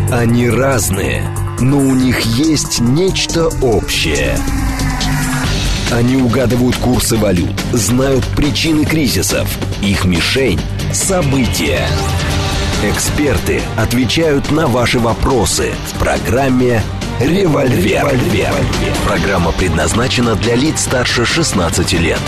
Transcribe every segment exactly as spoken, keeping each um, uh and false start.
Они разные, но у них есть нечто общее. Они угадывают курсы валют, знают причины кризисов. Их мишень – события. Эксперты отвечают на ваши вопросы в программе «Револьвер». Револьвер. Программа предназначена для лиц старше шестнадцати лет.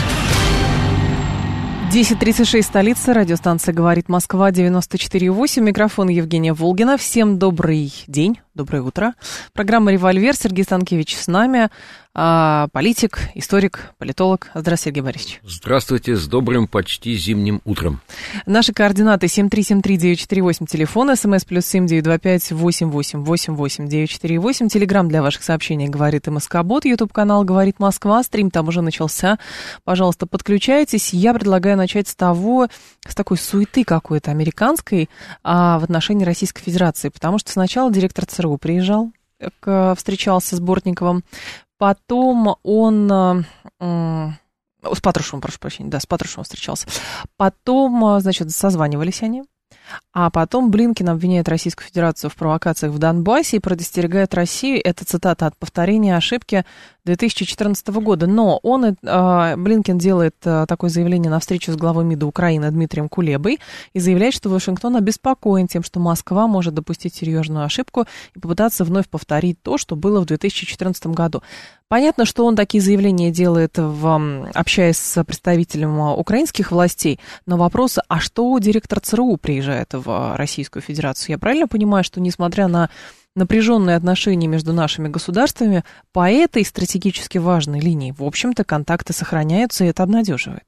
десять тридцать шесть, столица, радиостанция «Говорит Москва», девяносто четыре и восемь, микрофон Евгения Волгина. Всем добрый день, доброе утро. Программа «Револьвер», Сергей Станкевич с нами, а, политик, историк, политолог. Здравствуйте, Сергей Борисович. Здравствуйте, с добрым почти зимним утром. Наши координаты семь три семь три девять четыре восемь, телефон, смс плюс семь девять два пять восемь восемь восемь восемь девять четыре восемь, телеграмм для ваших сообщений «Говорит МСК-бот», ютуб-канал «Говорит Москва», стрим там уже начался. Пожалуйста, подключайтесь. Я предлагаю начать с того, с такой суеты какой-то американской а, в отношении Российской Федерации, потому что сначала директор ЦРУ приезжал, к, встречался с Бортниковым, потом он, э, э, с Патрушевым, прошу прощения, да, с Патрушевым встречался, потом, значит, созванивались они, а потом Блинкен обвиняет Российскую Федерацию в провокациях в Донбассе и предостерегает Россию, это цитата, от повторения ошибки две тысячи четырнадцатого года. Но он, э, Блинкен делает э, такое заявление на встречу с главой МИДа Украины Дмитрием Кулебой и заявляет, что Вашингтон обеспокоен тем, что Москва может допустить серьезную ошибку и попытаться вновь повторить то, что было в две тысячи четырнадцатом году. Понятно, что он такие заявления делает, в, общаясь с представителем украинских властей, но вопрос, а что директор ЦРУ приезжает в Российскую Федерацию? Я правильно понимаю, что несмотря на напряженные отношения между нашими государствами, по этой стратегически важной линии, в общем-то, контакты сохраняются, и это обнадеживает?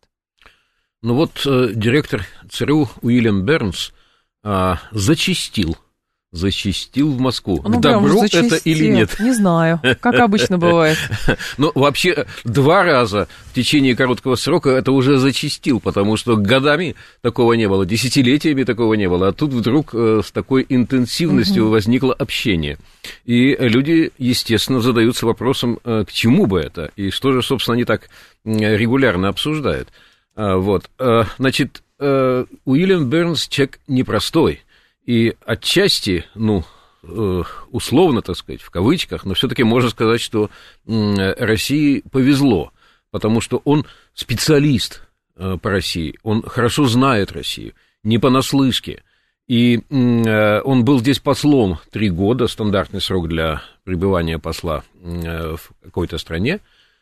Ну вот э, директор ЦРУ Уильям Бернс э, зачастил, зачастил в Москву. Ну, к добру это или нет? Не знаю, как обычно бывает. Ну, вообще, два раза в течение короткого срока это уже зачастил, потому что годами такого не было, десятилетиями такого не было, а тут вдруг с такой интенсивностью возникло общение. И люди, естественно, задаются вопросом, к чему бы это, и что же, собственно, они так регулярно обсуждают. Вот, значит, Уильям Бернс человек непростой. И отчасти, ну, условно, так сказать, в кавычках, но все-таки можно сказать, что России повезло, потому что он специалист по России, он хорошо знает Россию, не понаслышке. И он был здесь послом три года, стандартный срок для пребывания посла в какой-то стране.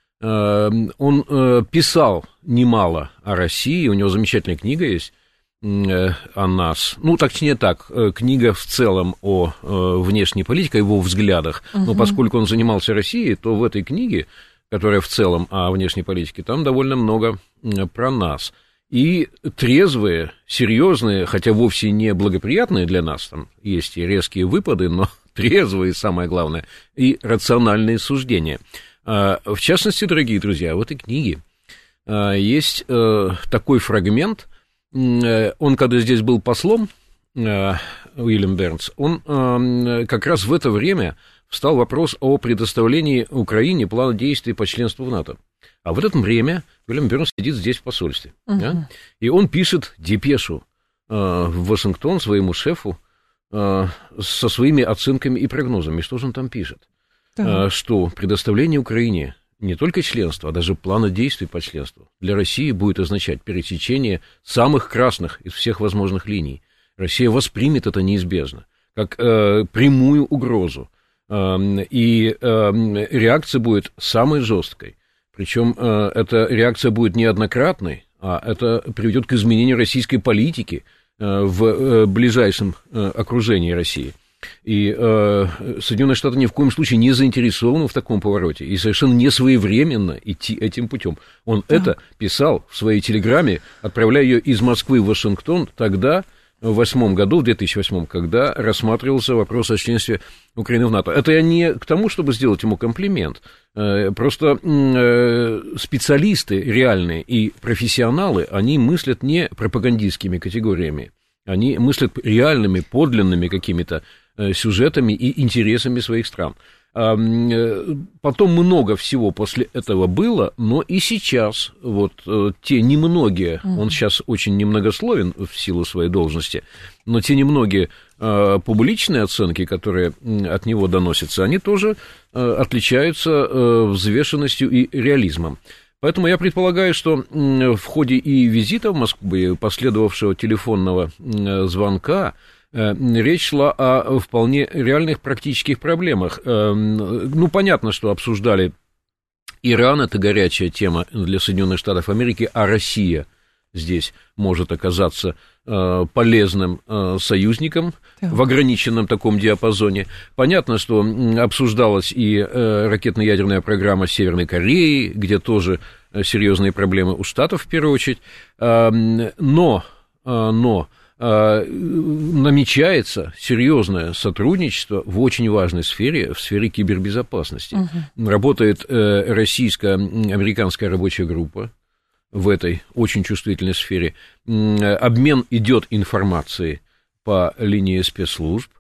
Он писал немало о России, у него замечательная книга есть о нас, ну, точнее так, книга в целом о внешней политике, о его взглядах, uh-huh. но поскольку он занимался Россией, то в этой книге, которая в целом о внешней политике, там довольно много про нас. И трезвые, серьезные, хотя вовсе не благоприятные для нас, там есть и резкие выпады, но трезвые, самое главное, и рациональные суждения. В частности, дорогие друзья, в этой книге есть такой фрагмент. Он, когда здесь был послом, Уильям Бернс, он как раз в это время встал вопрос о предоставлении Украине плана действий по членству в НАТО. А в это время Уильям Бернс сидит здесь в посольстве. Uh-huh. Да? И он пишет депешу в Вашингтон своему шефу со своими оценками и прогнозами. Что же он там пишет? Uh-huh. Что предоставление Украине не только членство, а даже плана действий по членству для России будет означать пересечение самых красных из всех возможных линий. Россия воспримет это неизбежно, как э, прямую угрозу. Э, и э, реакция будет самой жесткой. Причем э, эта реакция будет неоднократной, а это приведет к изменению российской политики э, в э, ближайшем э, окружении России. И э, Соединенные Штаты ни в коем случае не заинтересованы в таком повороте и совершенно не своевременно идти этим путем. Он да. это писал в своей телеграмме, отправляя ее из Москвы в Вашингтон тогда, в восьмом году, в две тысячи восьмом, когда рассматривался вопрос о членстве Украины в НАТО. Это я не к тому, чтобы сделать ему комплимент. Просто специалисты реальные и профессионалы, они мыслят не пропагандистскими категориями, они мыслят реальными, подлинными какими-то сюжетами и интересами своих стран. Потом много всего после этого было, но и сейчас вот те немногие, он сейчас очень немногословен в силу своей должности, но те немногие публичные оценки, которые от него доносятся, они тоже отличаются взвешенностью и реализмом. Поэтому я предполагаю, что в ходе и визита в Москву, и последовавшего телефонного звонка, речь шла о вполне реальных практических проблемах. Ну, понятно, что обсуждали Иран, это горячая тема для Соединенных Штатов Америки, а Россия здесь может оказаться полезным союзником так. в ограниченном таком диапазоне. Понятно, что обсуждалась и ракетно-ядерная программа Северной Кореи, где тоже серьезные проблемы у Штатов в первую очередь, но, но намечается серьезное сотрудничество в очень важной сфере, в сфере кибербезопасности. Угу. Работает российско-американская рабочая группа в этой очень чувствительной сфере. Обмен идет информацией по линии спецслужб,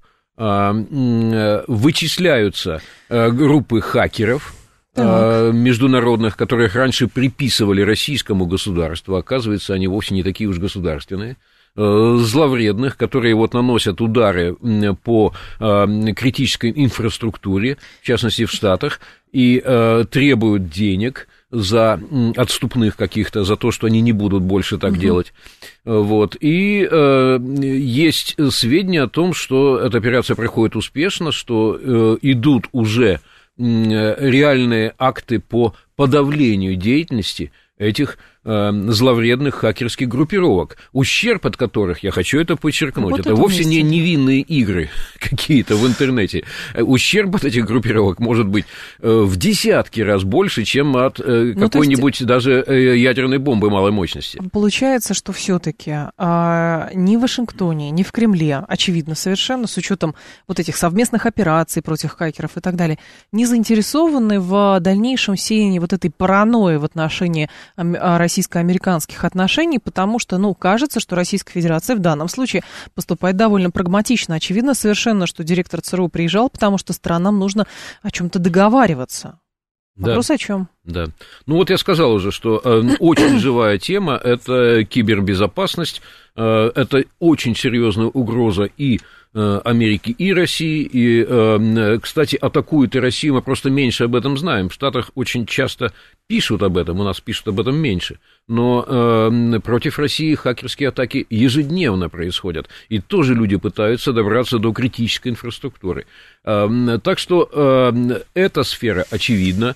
вычисляются группы хакеров так. международных, которых раньше приписывали российскому государству, оказывается, они вовсе не такие уж государственные, зловредных, которые вот наносят удары по критической инфраструктуре, в частности в Штатах, и требуют денег за отступных каких-то, за то, что они не будут больше так угу. делать. Вот. И э, есть сведения о том, что эта операция проходит успешно, что э, идут уже э, реальные акты по подавлению деятельности этих э, зловредных хакерских группировок, ущерб от которых, я хочу это подчеркнуть, вот это вовсе не невинные игры какие-то в интернете. Ущерб от этих группировок может быть э, в десятки раз больше, чем от э, ну, какой-нибудь есть... даже э, ядерной бомбы малой мощности. Получается, что все-таки э, ни в Вашингтоне, ни в Кремле, очевидно совершенно, с учетом вот этих совместных операций против хакеров и так далее, не заинтересованы в дальнейшем сеянии вот этой паранойи в отношении российско-американских отношений, потому что, ну, кажется, что Российская Федерация в данном случае поступает довольно прагматично. Очевидно совершенно, что директор ЦРУ приезжал, потому что странам нужно о чем-то договариваться. Вопрос да. о чем? Да. Ну, вот я сказал уже, что э, очень живая тема – это кибербезопасность, э, это очень серьезная угроза и Америки, и России, и, кстати, атакуют и Россию, мы просто меньше об этом знаем. В Штатах очень часто пишут об этом, у нас пишут об этом меньше, но против России хакерские атаки ежедневно происходят, и тоже люди пытаются добраться до критической инфраструктуры. Так что эта сфера очевидна.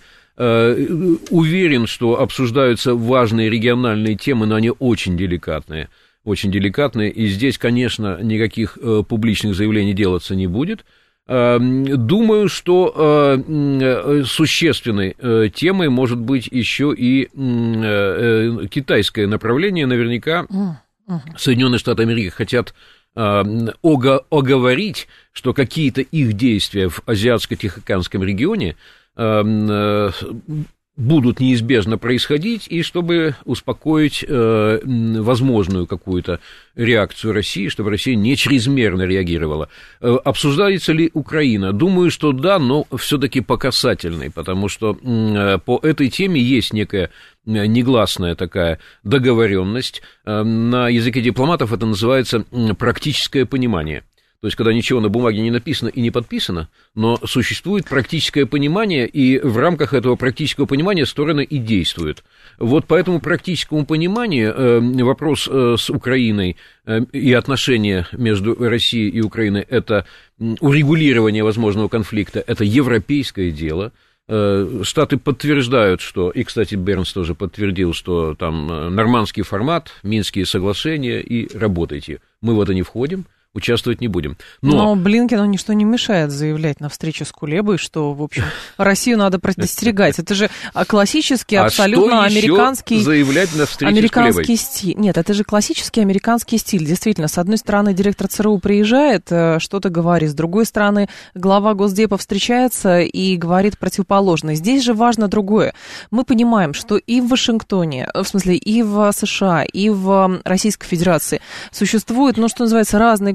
Уверен, что обсуждаются важные региональные темы, но они очень деликатные. Очень деликатные, и здесь, конечно, никаких э, публичных заявлений делаться не будет. Э, думаю, что э, существенной э, темой может быть еще и э, э, китайское направление. Наверняка uh-huh. Соединенные Штаты Америки хотят э, ого- оговорить, что какие-то их действия в Азиатско-Тихоокеанском регионе э, э, будут неизбежно происходить, и чтобы успокоить э, возможную какую-то реакцию России, чтобы Россия не чрезмерно реагировала. Э, обсуждается ли Украина? Думаю, что да, но все-таки по касательной, потому что э, по этой теме есть некая негласная такая договоренность. Э, на языке дипломатов это называется практическое понимание. То есть, когда ничего на бумаге не написано и не подписано, но существует практическое понимание, и в рамках этого практического понимания стороны и действуют. Вот по этому практическому пониманию э, вопрос э, с Украиной э, и отношения между Россией и Украиной – это урегулирование возможного конфликта, это европейское дело. Э, Штаты подтверждают, что, и, кстати, Бернс тоже подтвердил, что там нормандский формат, Минские соглашения, и работайте. Мы в это не входим. Участвовать не будем. Но, Но Блинкену ничто не мешает заявлять на встрече с Кулебой, что, в общем, Россию надо предостерегать. Это же классический, абсолютно а американский... заявлять на встрече американский с Кулебой? Стиль. Нет, это же классический американский стиль. Действительно, с одной стороны, директор ЦРУ приезжает, что-то говорит, с другой стороны, глава Госдепа встречается и говорит противоположное. Здесь же важно другое. Мы понимаем, что и в Вашингтоне, в смысле, и в США, и в Российской Федерации существуют, ну, что называется, разные группы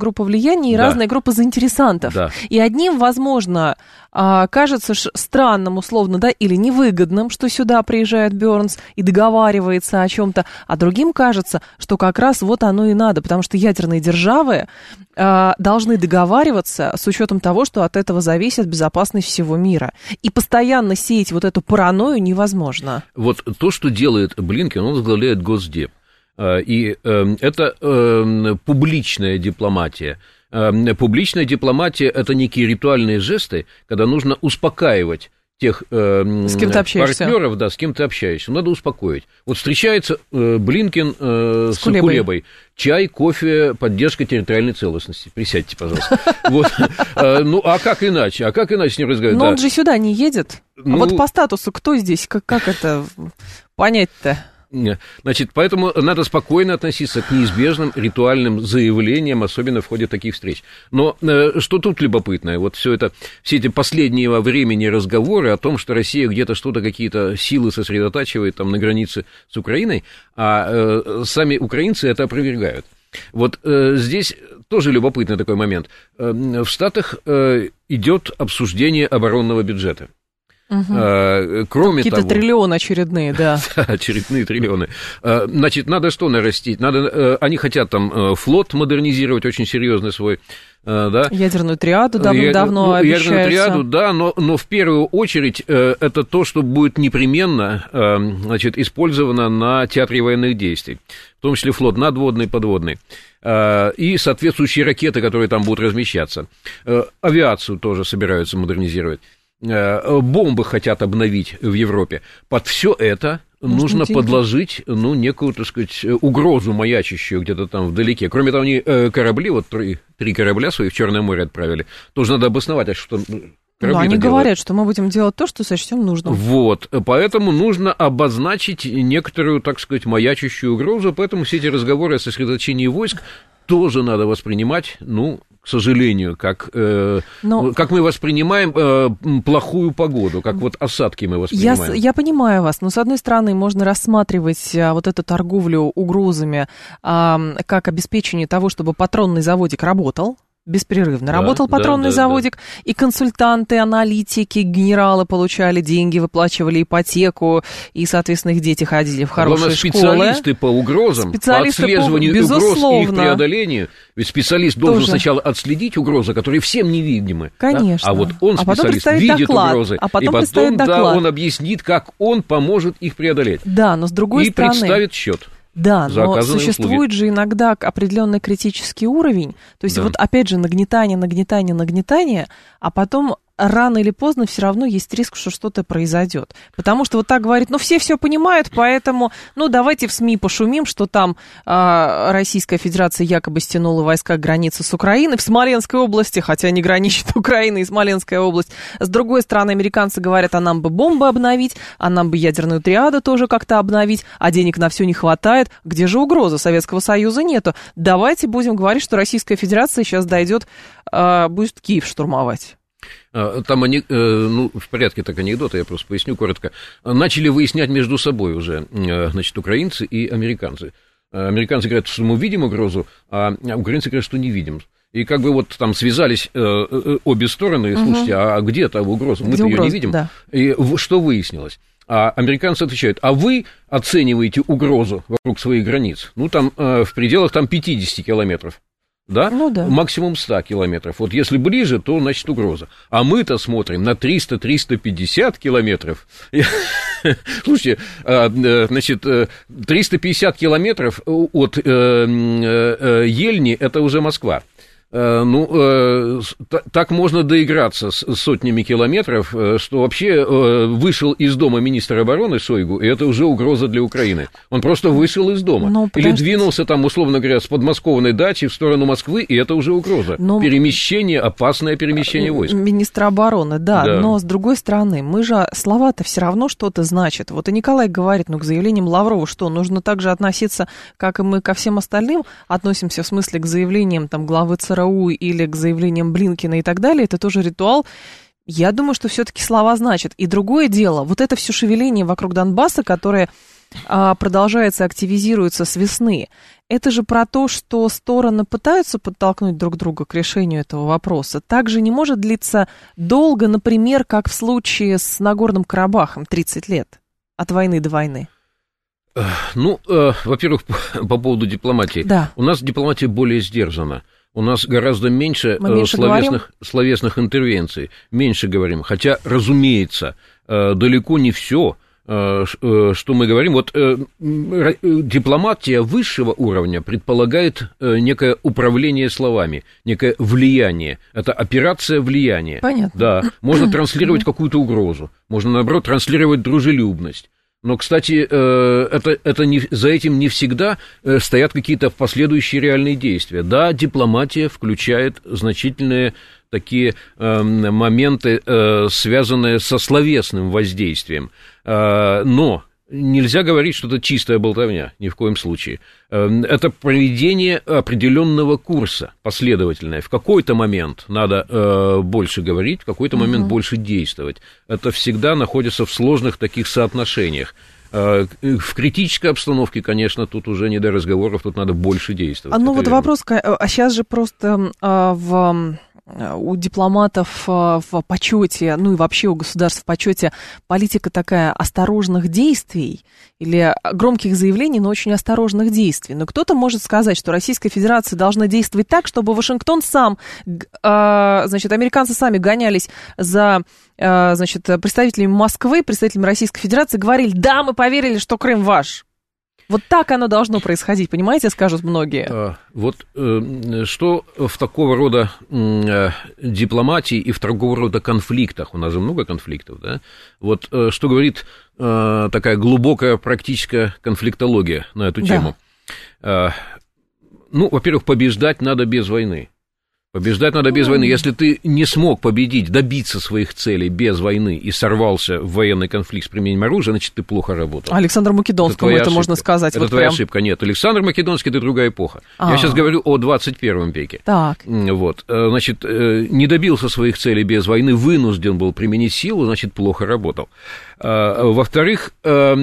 группа влияния и да. разная группа заинтересантов. Да. И одним, возможно, кажется странным, условно, да, или невыгодным, что сюда приезжает Бёрнс и договаривается о чем-то, а другим кажется, что как раз вот оно и надо, потому что ядерные державы э, должны договариваться с учетом того, что от этого зависит безопасность всего мира. И постоянно сеять вот эту паранойю невозможно. Вот то, что делает Блинкен, он возглавляет Госдеп. И э, это э, публичная дипломатия. Публичная дипломатия – это некие ритуальные жесты, когда нужно успокаивать тех э, с кем ты общаешься. партнеров, да, с кем ты общаешься. Надо успокоить. Вот встречается э, Блинкен э, с, с Кулебой. Кулебой. Чай, кофе, поддержка территориальной целостности. Присядьте, пожалуйста. Ну, а как иначе? А как иначе с ним разговаривать? Но он же сюда не едет. А вот по статусу кто здесь? Как это понять-то? Значит, поэтому надо спокойно относиться к неизбежным ритуальным заявлениям, особенно в ходе таких встреч. Но э, что тут любопытное, вот все это, все эти последнего времени разговоры о том, что Россия где-то что-то, какие-то силы сосредотачивает там на границе с Украиной, а э, сами украинцы это опровергают. Вот э, здесь тоже любопытный такой момент. Э, в Штатах э, идет обсуждение оборонного бюджета. Угу. А, кроме Какие-то того, триллионы очередные, да. очередные триллионы. А, значит, надо что нарастить? Надо, они хотят там флот модернизировать очень серьезный свой, да? Ядерную триаду давно-давно ну, обещаются. Ядерную триаду, да, но, но в первую очередь это то, что будет непременно, значит, использовано на театре военных действий, в том числе флот надводный, подводный, и соответствующие ракеты, которые там будут размещаться. Авиацию тоже собираются модернизировать. Бомбы хотят обновить в Европе. Под все это Может, нужно деньги. подложить, ну, некую, так сказать, угрозу маячащую где-то там вдалеке. Кроме того, они корабли, вот три, три корабля свои в Черное море отправили. Тоже надо обосновать, а что корабли Но они делают. говорят, что мы будем делать то, что сочтем нужным. Вот, поэтому нужно обозначить некоторую, так сказать, маячащую угрозу, поэтому все эти разговоры о сосредоточении войск тоже надо воспринимать, ну, к сожалению, как, э, Но... как мы воспринимаем э, плохую погоду, как вот осадки мы воспринимаем. Я, я понимаю вас, но с одной стороны можно рассматривать а, вот эту торговлю угрозами а, как обеспечение того, чтобы патронный заводик работал. Беспрерывно да, работал патронный да, да, заводик, да. И консультанты, аналитики, генералы получали деньги, выплачивали ипотеку, и, соответственно, их дети ходили в хорошие Главное, школы. Специалисты по угрозам, специалисты по отслеживанию по... угроз и их преодолению. Ведь специалист должен Тоже. сначала отследить угрозы, которые всем невидимы. Конечно. Да? А вот он, специалист, а видит доклад, угрозы, а потом и потом да, доклад. он объяснит, как он поможет их преодолеть. Да, но с другой и стороны... И представит счет. Да, но существует услуги. же иногда определенный критический уровень. То есть, да. вот опять же, нагнетание, нагнетание, нагнетание, а потом рано или поздно все равно есть риск, что что-то произойдет. Потому что вот так говорит, ну, все все понимают, поэтому, ну, давайте в СМИ пошумим, что там а, Российская Федерация якобы стянула войска к границе с Украиной в Смоленской области, хотя не граничит Украина и Смоленская область. С другой стороны, американцы говорят, а нам бы бомбы обновить, а нам бы ядерную триаду тоже как-то обновить, а денег на все не хватает. Где же угроза? Советского Союза нету. Давайте будем говорить, что Российская Федерация сейчас дойдет, а, будет Киев штурмовать. Там они, ну, в порядке так анекдота, я просто поясню коротко, начали выяснять между собой уже, значит, украинцы и американцы. Американцы говорят, что мы видим угрозу, а украинцы говорят, что не видим. И как бы вот там связались обе стороны, слушайте, угу. а где там угроза? Мы-то ее не видим. Да. И что выяснилось? А американцы отвечают, а вы оцениваете угрозу вокруг своих границ, ну, там в пределах там пятьдесят километров. Да? Ну, да, максимум сто километров. Вот если ближе, то, значит, угроза. А мы-то смотрим на триста - триста пятьдесят километров. Слушайте, значит, триста пятьдесят километров от Ельни – это уже Москва. Ну, так можно доиграться с сотнями километров, что вообще вышел из дома министр обороны Шойгу, и это уже угроза для Украины. Он просто вышел из дома. Но, Или двинулся там, условно говоря, с подмосковной дачи в сторону Москвы, и это уже угроза. Но... Перемещение, опасное перемещение войск. Министра обороны, да, да, но с другой стороны, мы же, слова-то все равно что-то значат. Вот и Николай говорит, ну, к заявлениям Лаврова, что нужно так же относиться, как и мы ко всем остальным относимся, в смысле, к заявлениям там главы ЦРУ, или к заявлениям Блинкена и так далее, это тоже ритуал. Я думаю, что все-таки слова значат. И другое дело, вот это все шевеление вокруг Донбасса, которое а, продолжается, активизируется с весны. Это же про то, что стороны пытаются подтолкнуть друг друга к решению этого вопроса. Также не может длиться долго, например, как в случае с Нагорным Карабахом, тридцать лет, от войны до войны. Ну, э, во-первых, по, по поводу дипломатии. Да. У нас дипломатия более сдержана. У нас гораздо меньше, меньше словесных, словесных интервенций, меньше говорим. Хотя, разумеется, э, далеко не все, э, э, что мы говорим. Вот э, э, дипломатия высшего уровня предполагает э, некое управление словами, некое влияние. Это операция влияния. Понятно. Да, можно транслировать какую-то угрозу, можно, наоборот, транслировать дружелюбность. Но, кстати, это, это не, за этим не всегда стоят какие-то последующие реальные действия. Да, дипломатия включает значительные такие моменты, связанные со словесным воздействием. Но нельзя говорить, что это чистая болтовня, ни в коем случае. Это проведение определенного курса, последовательное. В какой-то момент надо больше говорить, в какой-то момент uh-huh. больше действовать. Это всегда находится в сложных таких соотношениях. В критической обстановке, конечно, тут уже не до разговоров, тут надо больше действовать. А ну вот верно. Вопрос, а сейчас же просто а, в... у дипломатов в почете, ну и вообще у государств в почете политика такая осторожных действий или громких заявлений, но очень осторожных действий. Но кто-то может сказать, что Российская Федерация должна действовать так, чтобы Вашингтон сам, значит, американцы сами гонялись за, значит, представителями Москвы, представителями Российской Федерации, говорили: да, мы поверили, что Крым ваш. Вот так оно должно происходить, понимаете, скажут многие. Вот что в такого рода дипломатии и в такого рода конфликтах, у нас же много конфликтов, да, вот что говорит такая глубокая практическая конфликтология на эту тему. Да. Ну, во-первых, побеждать надо без войны. Побеждать надо без войны. Если ты не смог победить, добиться своих целей без войны и сорвался в военный конфликт с применением оружия, значит, ты плохо работал. Александру Македонскому это, это можно сказать. Это вот твоя прям... ошибка. Нет, Александр Македонский – это другая эпоха. А-а-а. Я сейчас говорю о двадцать первом веке. Так. Вот. Значит, не добился своих целей без войны, вынужден был применить силу, значит, плохо работал. Во-вторых,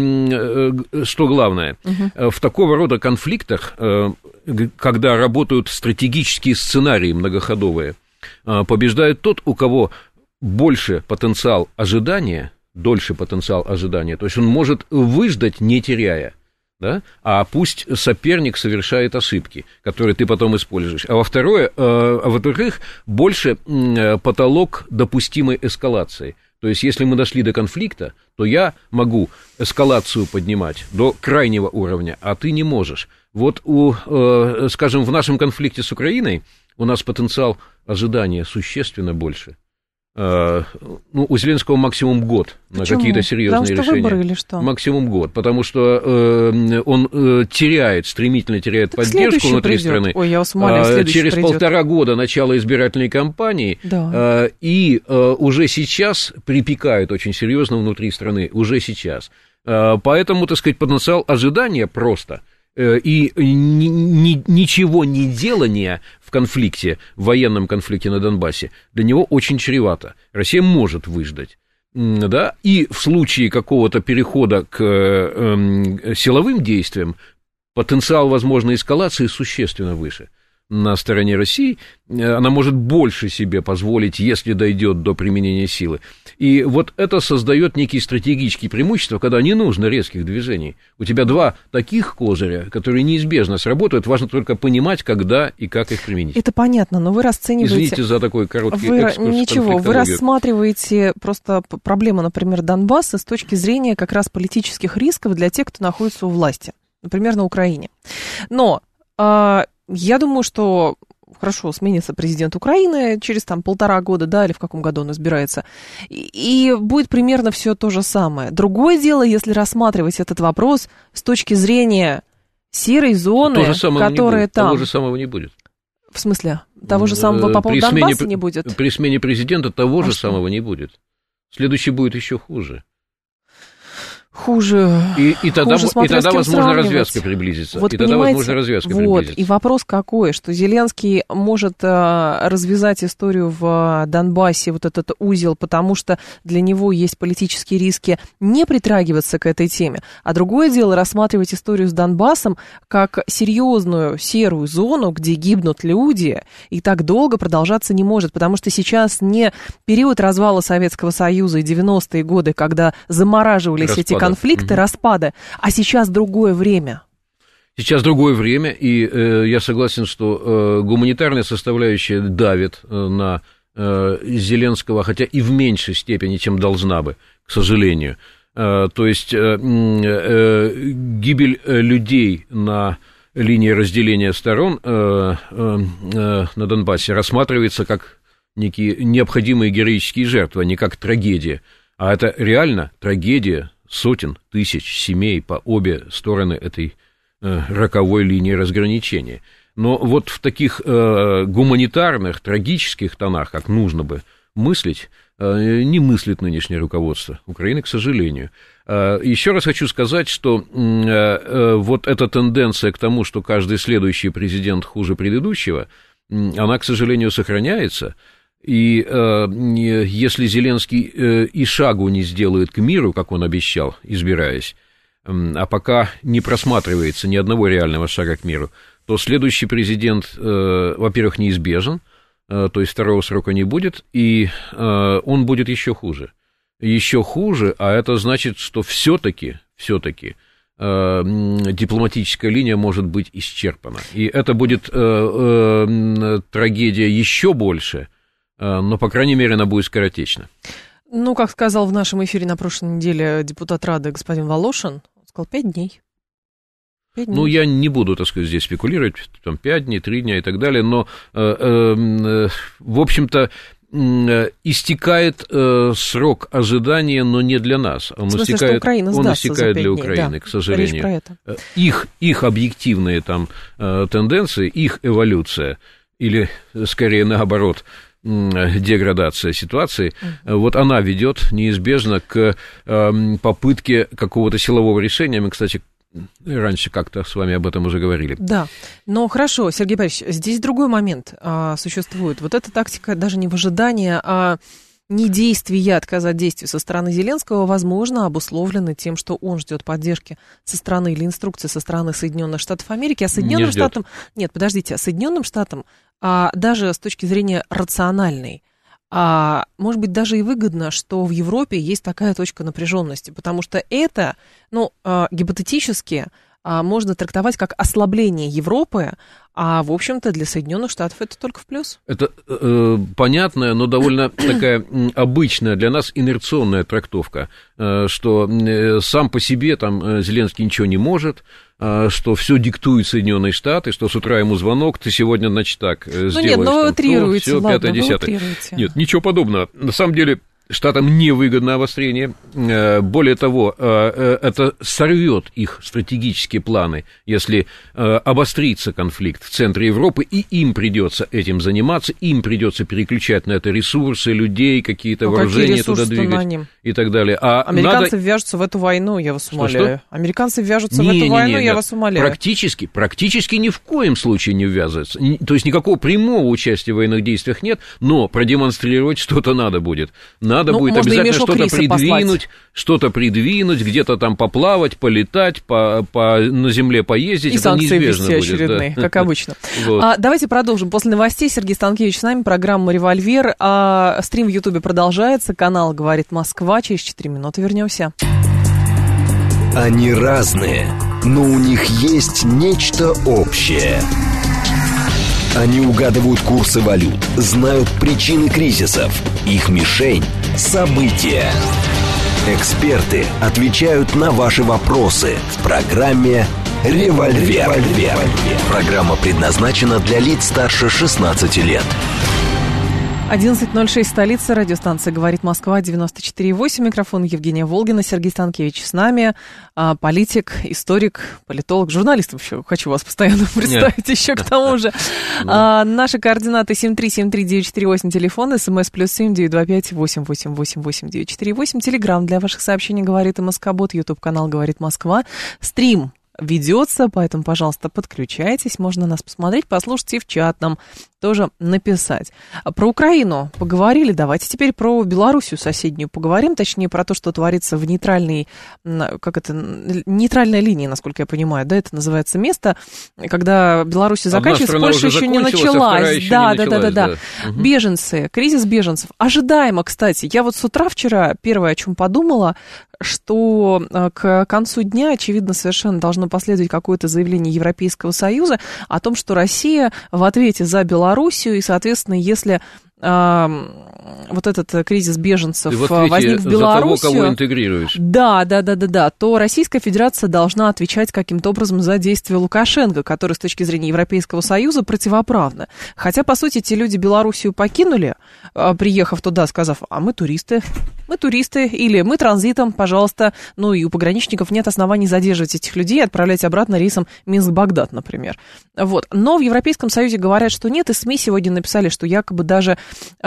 что главное, угу. в такого рода конфликтах, когда работают стратегические сценарии многоходовые, побеждает тот, у кого больше потенциал ожидания, дольше потенциал ожидания, то есть он может выждать, не теряя, да? А пусть соперник совершает ошибки, которые ты потом используешь. А во-вторых, а во-вторых, больше потолок допустимой эскалации. То есть, если мы дошли до конфликта, то я могу эскалацию поднимать до крайнего уровня, а ты не можешь. Вот, у, э, скажем, в нашем конфликте с Украиной у нас потенциал ожидания существенно больше. Э, ну, у Зеленского максимум год на Почему? какие-то серьезные потому что решения. Выборы или что? Максимум год, потому что э, он э, теряет, стремительно теряет так поддержку внутри придет. страны. Ой, я вас умоляю, э, через придет. полтора года начала избирательной кампании, да. э, и э, уже сейчас припекает очень серьезно внутри страны, уже сейчас. Э, поэтому, так сказать, потенциал ожидания просто... И ни, ни, ничего не делания в конфликте, в военном конфликте на Донбассе, для него очень чревато. Россия может выждать. Да? И в случае какого-то перехода к э, силовым действиям потенциал возможной эскалации существенно выше. На стороне России она может больше себе позволить, если дойдет до применения силы. И вот это создает некие стратегические преимущества, когда не нужно резких движений. У тебя два таких козыря, которые неизбежно сработают, важно только понимать, когда и как их применить. Это понятно, но вы расцениваете... Извините за такой короткий вы... экскурс. Ничего, вы рассматриваете просто проблему, например, Донбасса с точки зрения как раз политических рисков для тех, кто находится у власти, например, на Украине. Но... Я думаю, что, хорошо, сменится президент Украины через там полтора года, да, или в каком году он избирается, и, и будет примерно все то же самое. Другое дело, если рассматривать этот вопрос с точки зрения серой зоны, которая там... Того же самого не будет. В смысле? Того же самого по поводу Донбасса не будет? При смене президента того а же что? самого не будет. Следующий будет еще хуже. Хуже, и, и тогда, хуже и тогда возможно, развязка приблизится. Вот, и тогда, возможно, развязка вот, приблизится. И вопрос какой, что Зеленский может а, развязать историю в Донбассе, вот этот узел, потому что для него есть политические риски не притрагиваться к этой теме. А другое дело рассматривать историю с Донбассом как серьезную серую зону, где гибнут люди, и так долго продолжаться не может, потому что сейчас не период развала Советского Союза и девяностые годы, когда замораживались Распада. эти конфликты, угу. распада, а сейчас другое время. Сейчас другое время, и э, я согласен, что э, гуманитарная составляющая давит э, на э, Зеленского, хотя и в меньшей степени, чем должна бы, к сожалению. Э, то есть э, э, гибель людей на линии разделения сторон э, э, э, на Донбассе рассматривается как некие необходимые героические жертвы, а не как трагедия. А это реально трагедия сотен тысяч семей по обе стороны этой э, роковой линии разграничения. Но вот в таких э, гуманитарных, трагических тонах, как нужно бы мыслить, э, не мыслит нынешнее руководство Украины, к сожалению. Э, еще раз хочу сказать, что э, э, вот эта тенденция к тому, что каждый следующий президент хуже предыдущего, э, она, к сожалению, сохраняется. И э, если Зеленский э, и шагу не сделает к миру, как он обещал, избираясь, э, а пока не просматривается ни одного реального шага к миру, то следующий президент, э, во-первых, неизбежен, э, то есть второго срока не будет, и э, он будет еще хуже. Еще хуже, а это значит, что все-таки, все-таки э, дипломатическая линия может быть исчерпана. И это будет э, э, трагедия еще больше, но, по крайней мере, она будет скоротечна. Ну, как сказал в нашем эфире на прошлой неделе депутат Рады господин Волошин, он сказал, пять дней. пять дней. Ну, я не буду, так сказать, здесь спекулировать, там, пять дней, три дня и так далее, но, э, э, в общем-то, э, истекает э, срок ожидания, но не для нас. Он в смысле, истекает, что Украина он истекает для дней, Украины, да. к сожалению. Речь про это. Их, их объективные там тенденции, их эволюция, или, скорее, наоборот, деградация ситуации, uh-huh. вот она ведет неизбежно к э, попытке какого-то силового решения. Мы, кстати, раньше как-то с вами об этом уже говорили. Да, но хорошо, Сергей Борисович, здесь другой момент а, существует. Вот эта тактика даже не в ожидании, а не действия, отказ от действий со стороны Зеленского, возможно, обусловлено тем, что он ждет поддержки со стороны или инструкции со стороны Соединенных Штатов Америки, а Соединенным Штатам... Нет, подождите, а Соединенным Штатам а, даже с точки зрения рациональной, а, может быть, даже и выгодно, что в Европе есть такая точка напряженности, потому что это, ну, а, гипотетически а, можно трактовать как ослабление Европы, а, в общем-то, для Соединенных Штатов это только в плюс. Это э, понятная, но довольно такая обычная для нас инерционная трактовка, э, что э, сам по себе там Зеленский ничего не может, э, что все диктуют Соединенные Штаты, что с утра ему звонок, ты сегодня, значит, так э, сделаешь. Ну нет, но вы утрируете, все, ладно, пятое, вы утрируете. Нет, ничего подобного. На самом деле... Штатам невыгодно обострение. Более того, это сорвет их стратегические планы, если обострится конфликт в центре Европы, и им придется этим заниматься, им придется переключать на это ресурсы, людей, какие-то ну, вооружения туда двигать и так далее. А Американцы надо... ввяжутся в эту войну, я вас умоляю. Что, что? Американцы ввяжутся не, в эту не, войну, не, я нет. вас умоляю. Практически, практически ни в коем случае не ввязываются. То есть никакого прямого участия в военных действиях нет, но продемонстрировать что-то надо будет. Надо ну, будет обязательно что-то придвинуть, послать. что-то придвинуть, где-то там поплавать, полетать, по, по, на земле поездить. И это санкции неизбежно ввести будет, очередные, да. как обычно. Вот. А, давайте продолжим. После новостей Сергей Станкевич с нами, программа «Револьвер». А, стрим в Ютубе продолжается, канал «Говорит Москва». Через четыре минуты вернемся. Они разные, но у них есть нечто общее. Они угадывают курсы валют, знают причины кризисов. Их мишень – события. Эксперты отвечают на ваши вопросы в программе «Револьвер». Программа предназначена для лиц старше шестнадцати лет. одиннадцать ноль шесть, столица, радиостанция «Говорит Москва», девяносто четыре и восемь, микрофон Евгения Волгина, Сергей Станкевич с нами, политик, историк, политолог, журналист вообще, хочу вас постоянно представить еще к тому же. Наши координаты семь три семь три девять четыре восемь, телефон, смс плюс семь девять два пять восемь восемь восемь восемь девять четыре восемь, телеграм для ваших сообщений «Говорит МСК-бот», ютуб-канал «Говорит Москва», стрим ведется, поэтому, пожалуйста, подключайтесь, можно нас посмотреть, послушать и в чат нам тоже написать. Про Украину поговорили, давайте теперь про Белоруссию соседнюю поговорим, точнее про то, что творится в нейтральной, как это, нейтральной линии, насколько я понимаю, да, это называется место, когда Беларусь заканчивается, Польша еще не началась. Да, да, да, да, да. Угу. Беженцы, кризис беженцев. Ожидаемо, кстати, я вот с утра вчера первое, о чем подумала, что к концу дня, очевидно, совершенно должно последовать какое-то заявление Европейского Союза о том, что Россия в ответе за Белоруссию, и, соответственно, если э, вот этот кризис беженцев возник в Беларуси, за того, кого интегрируешь. Да, да, да, да, да, то Российская Федерация должна отвечать каким-то образом за действия Лукашенко, который с точки зрения Европейского Союза противоправны. Хотя, по сути, эти люди Белоруссию покинули, приехав туда, сказав, а мы туристы, мы туристы, или мы транзитом, пожалуйста, ну и у пограничников нет оснований задерживать этих людей и отправлять обратно рейсом Минск-Багдад, например. Вот. Но в Европейском Союзе говорят, что нет, и СМИ сегодня написали, что якобы даже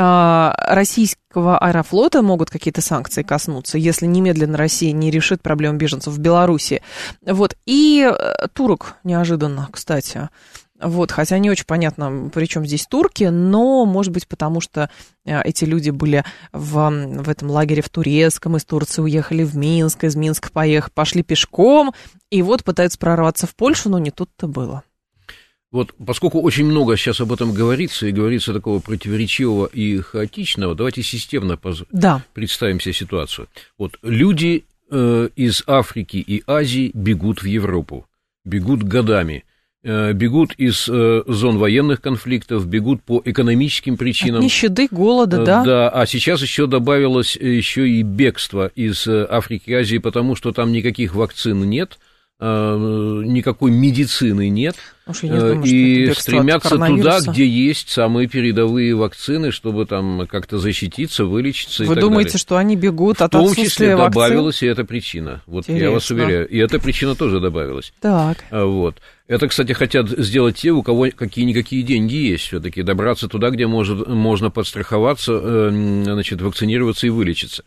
э, российского аэрофлота могут какие-то санкции коснуться, если немедленно Россия не решит проблему беженцев в Беларуси. Вот. И э, турок неожиданно, кстати. Вот, хотя не очень понятно, при чем здесь турки, но, может быть, потому что эти люди были в, в этом лагере в Турецком, из Турции уехали в Минск, из Минска поехали, пошли пешком, и вот пытаются прорваться в Польшу, но не тут-то было. Вот, поскольку очень много сейчас об этом говорится, и говорится такого противоречивого и хаотичного, давайте системно поз... да. представим себе ситуацию. Вот, люди э, из Африки и Азии бегут в Европу, бегут годами. Бегут из э, зон военных конфликтов, бегут по экономическим причинам. От нищеты, голода, да? Да, а сейчас еще добавилось еще и бегство из Африки и Азии, потому что там никаких вакцин нет, э, никакой медицины нет, думаю, и стремятся туда, где есть самые передовые вакцины, чтобы там как-то защититься, вылечиться. Вы и так думаете, далее. что они бегут от отсутствия вакцин? В том числе вакцин? Добавилась и эта причина. Вот интересно. Я вас уверяю. И эта причина тоже добавилась. Так. Вот. Это, кстати, хотят сделать те, у кого какие-никакие деньги есть, все-таки добраться туда, где может, можно подстраховаться, значит, вакцинироваться и вылечиться.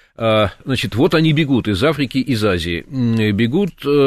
Значит, вот они бегут из Африки, из Азии. Бегут,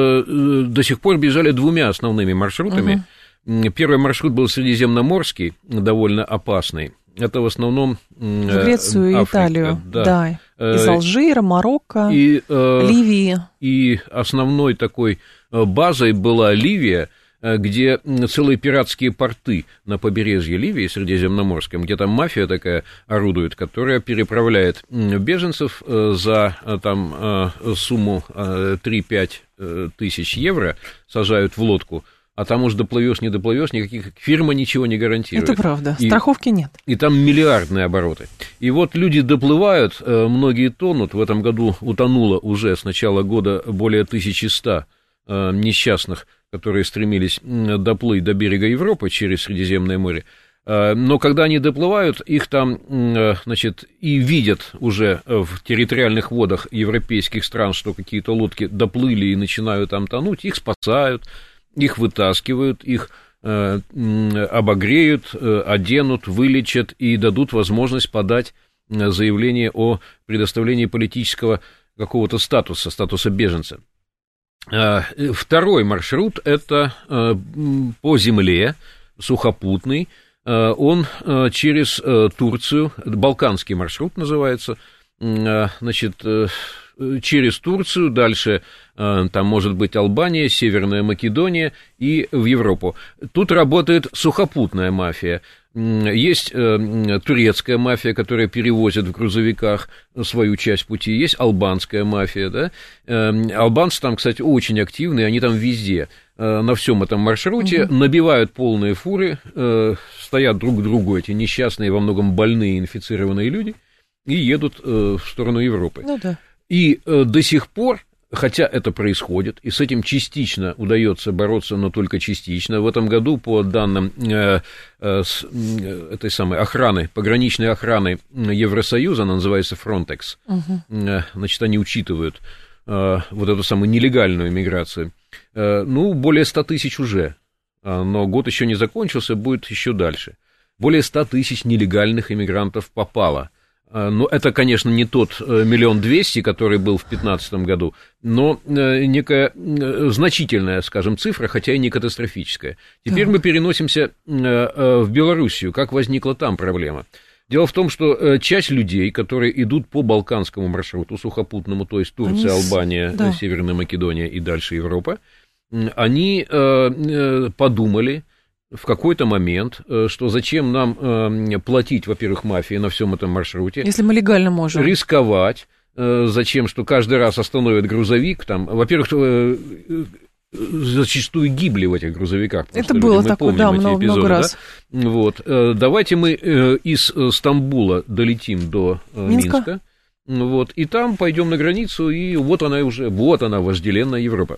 до сих пор бежали двумя основными маршрутами. Угу. Первый маршрут был средиземноморский, довольно опасный. Это в основном в Грецию и Италию, да. да. Из Алжира, Марокко, и, Ливии. И основной такой базой была Ливия, где целые пиратские порты на побережье Ливии, Средиземноморском, где там мафия такая орудует, которая переправляет беженцев за там, сумму три-пять тысяч евро, сажают в лодку, а там уж доплывешь, не доплывешь, никаких фирма ничего не гарантирует. Это правда, и, страховки нет. И там миллиардные обороты. И вот люди доплывают, многие тонут, в этом году утонуло уже с начала года более тысячи ста несчастных, которые стремились доплыть до берега Европы через Средиземное море. Но когда они доплывают, их там, значит, и видят уже в территориальных водах европейских стран, что какие-то лодки доплыли и начинают там тонуть, их спасают, их вытаскивают, их э, обогреют, э, оденут, вылечат и дадут возможность подать заявление о предоставлении политического какого-то статуса, статуса беженца. Э, второй маршрут – это э, по земле, сухопутный, э, он э, через э, Турцию, балканский маршрут называется, э, значит, э, через Турцию, дальше там может быть Албания, Северная Македония и в Европу. Тут работает сухопутная мафия. Есть турецкая мафия, которая перевозит в грузовиках свою часть пути, есть албанская мафия, да? Албанцы там, кстати, очень активные, они там везде, на всем этом маршруте, угу. набивают полные фуры, стоят друг к другу эти несчастные, во многом больные, инфицированные люди и едут в сторону Европы. Ну да. И э, до сих пор хотя это происходит, и с этим частично удается бороться, но только частично. В этом году, по данным э, э, с, э, этой самой охраны, пограничной охраны Евросоюза, она называется Frontex, угу. э, значит, они учитывают э, вот эту самую нелегальную миграцию. Э, ну, более ста тысяч уже, но год еще не закончился, будет еще дальше. Более ста тысяч нелегальных иммигрантов попало. Ну, это, конечно, не тот миллион двести, который был в две тысячи пятнадцатом году, но некая значительная, скажем, цифра, хотя и не катастрофическая. Теперь так. мы переносимся в Белоруссию. Как возникла там проблема? Дело в том, что часть людей, которые идут по балканскому маршруту сухопутному, то есть Турция, они... Албания, да. Северная Македония и дальше Европа, они подумали в какой-то момент, что зачем нам э, платить, во-первых, мафии на всем этом маршруте. Если мы легально можем. Рисковать. Э, зачем, что каждый раз остановят грузовик. Там, во-первых, э, зачастую гибли в этих грузовиках. Это было мы такое, да, много, эпизоды, много раз. Да? Вот. Э, давайте мы э, из Стамбула долетим до э, Минска. Минска. Вот, и там пойдем на границу, и вот она уже, вот она, вожделенная Европа.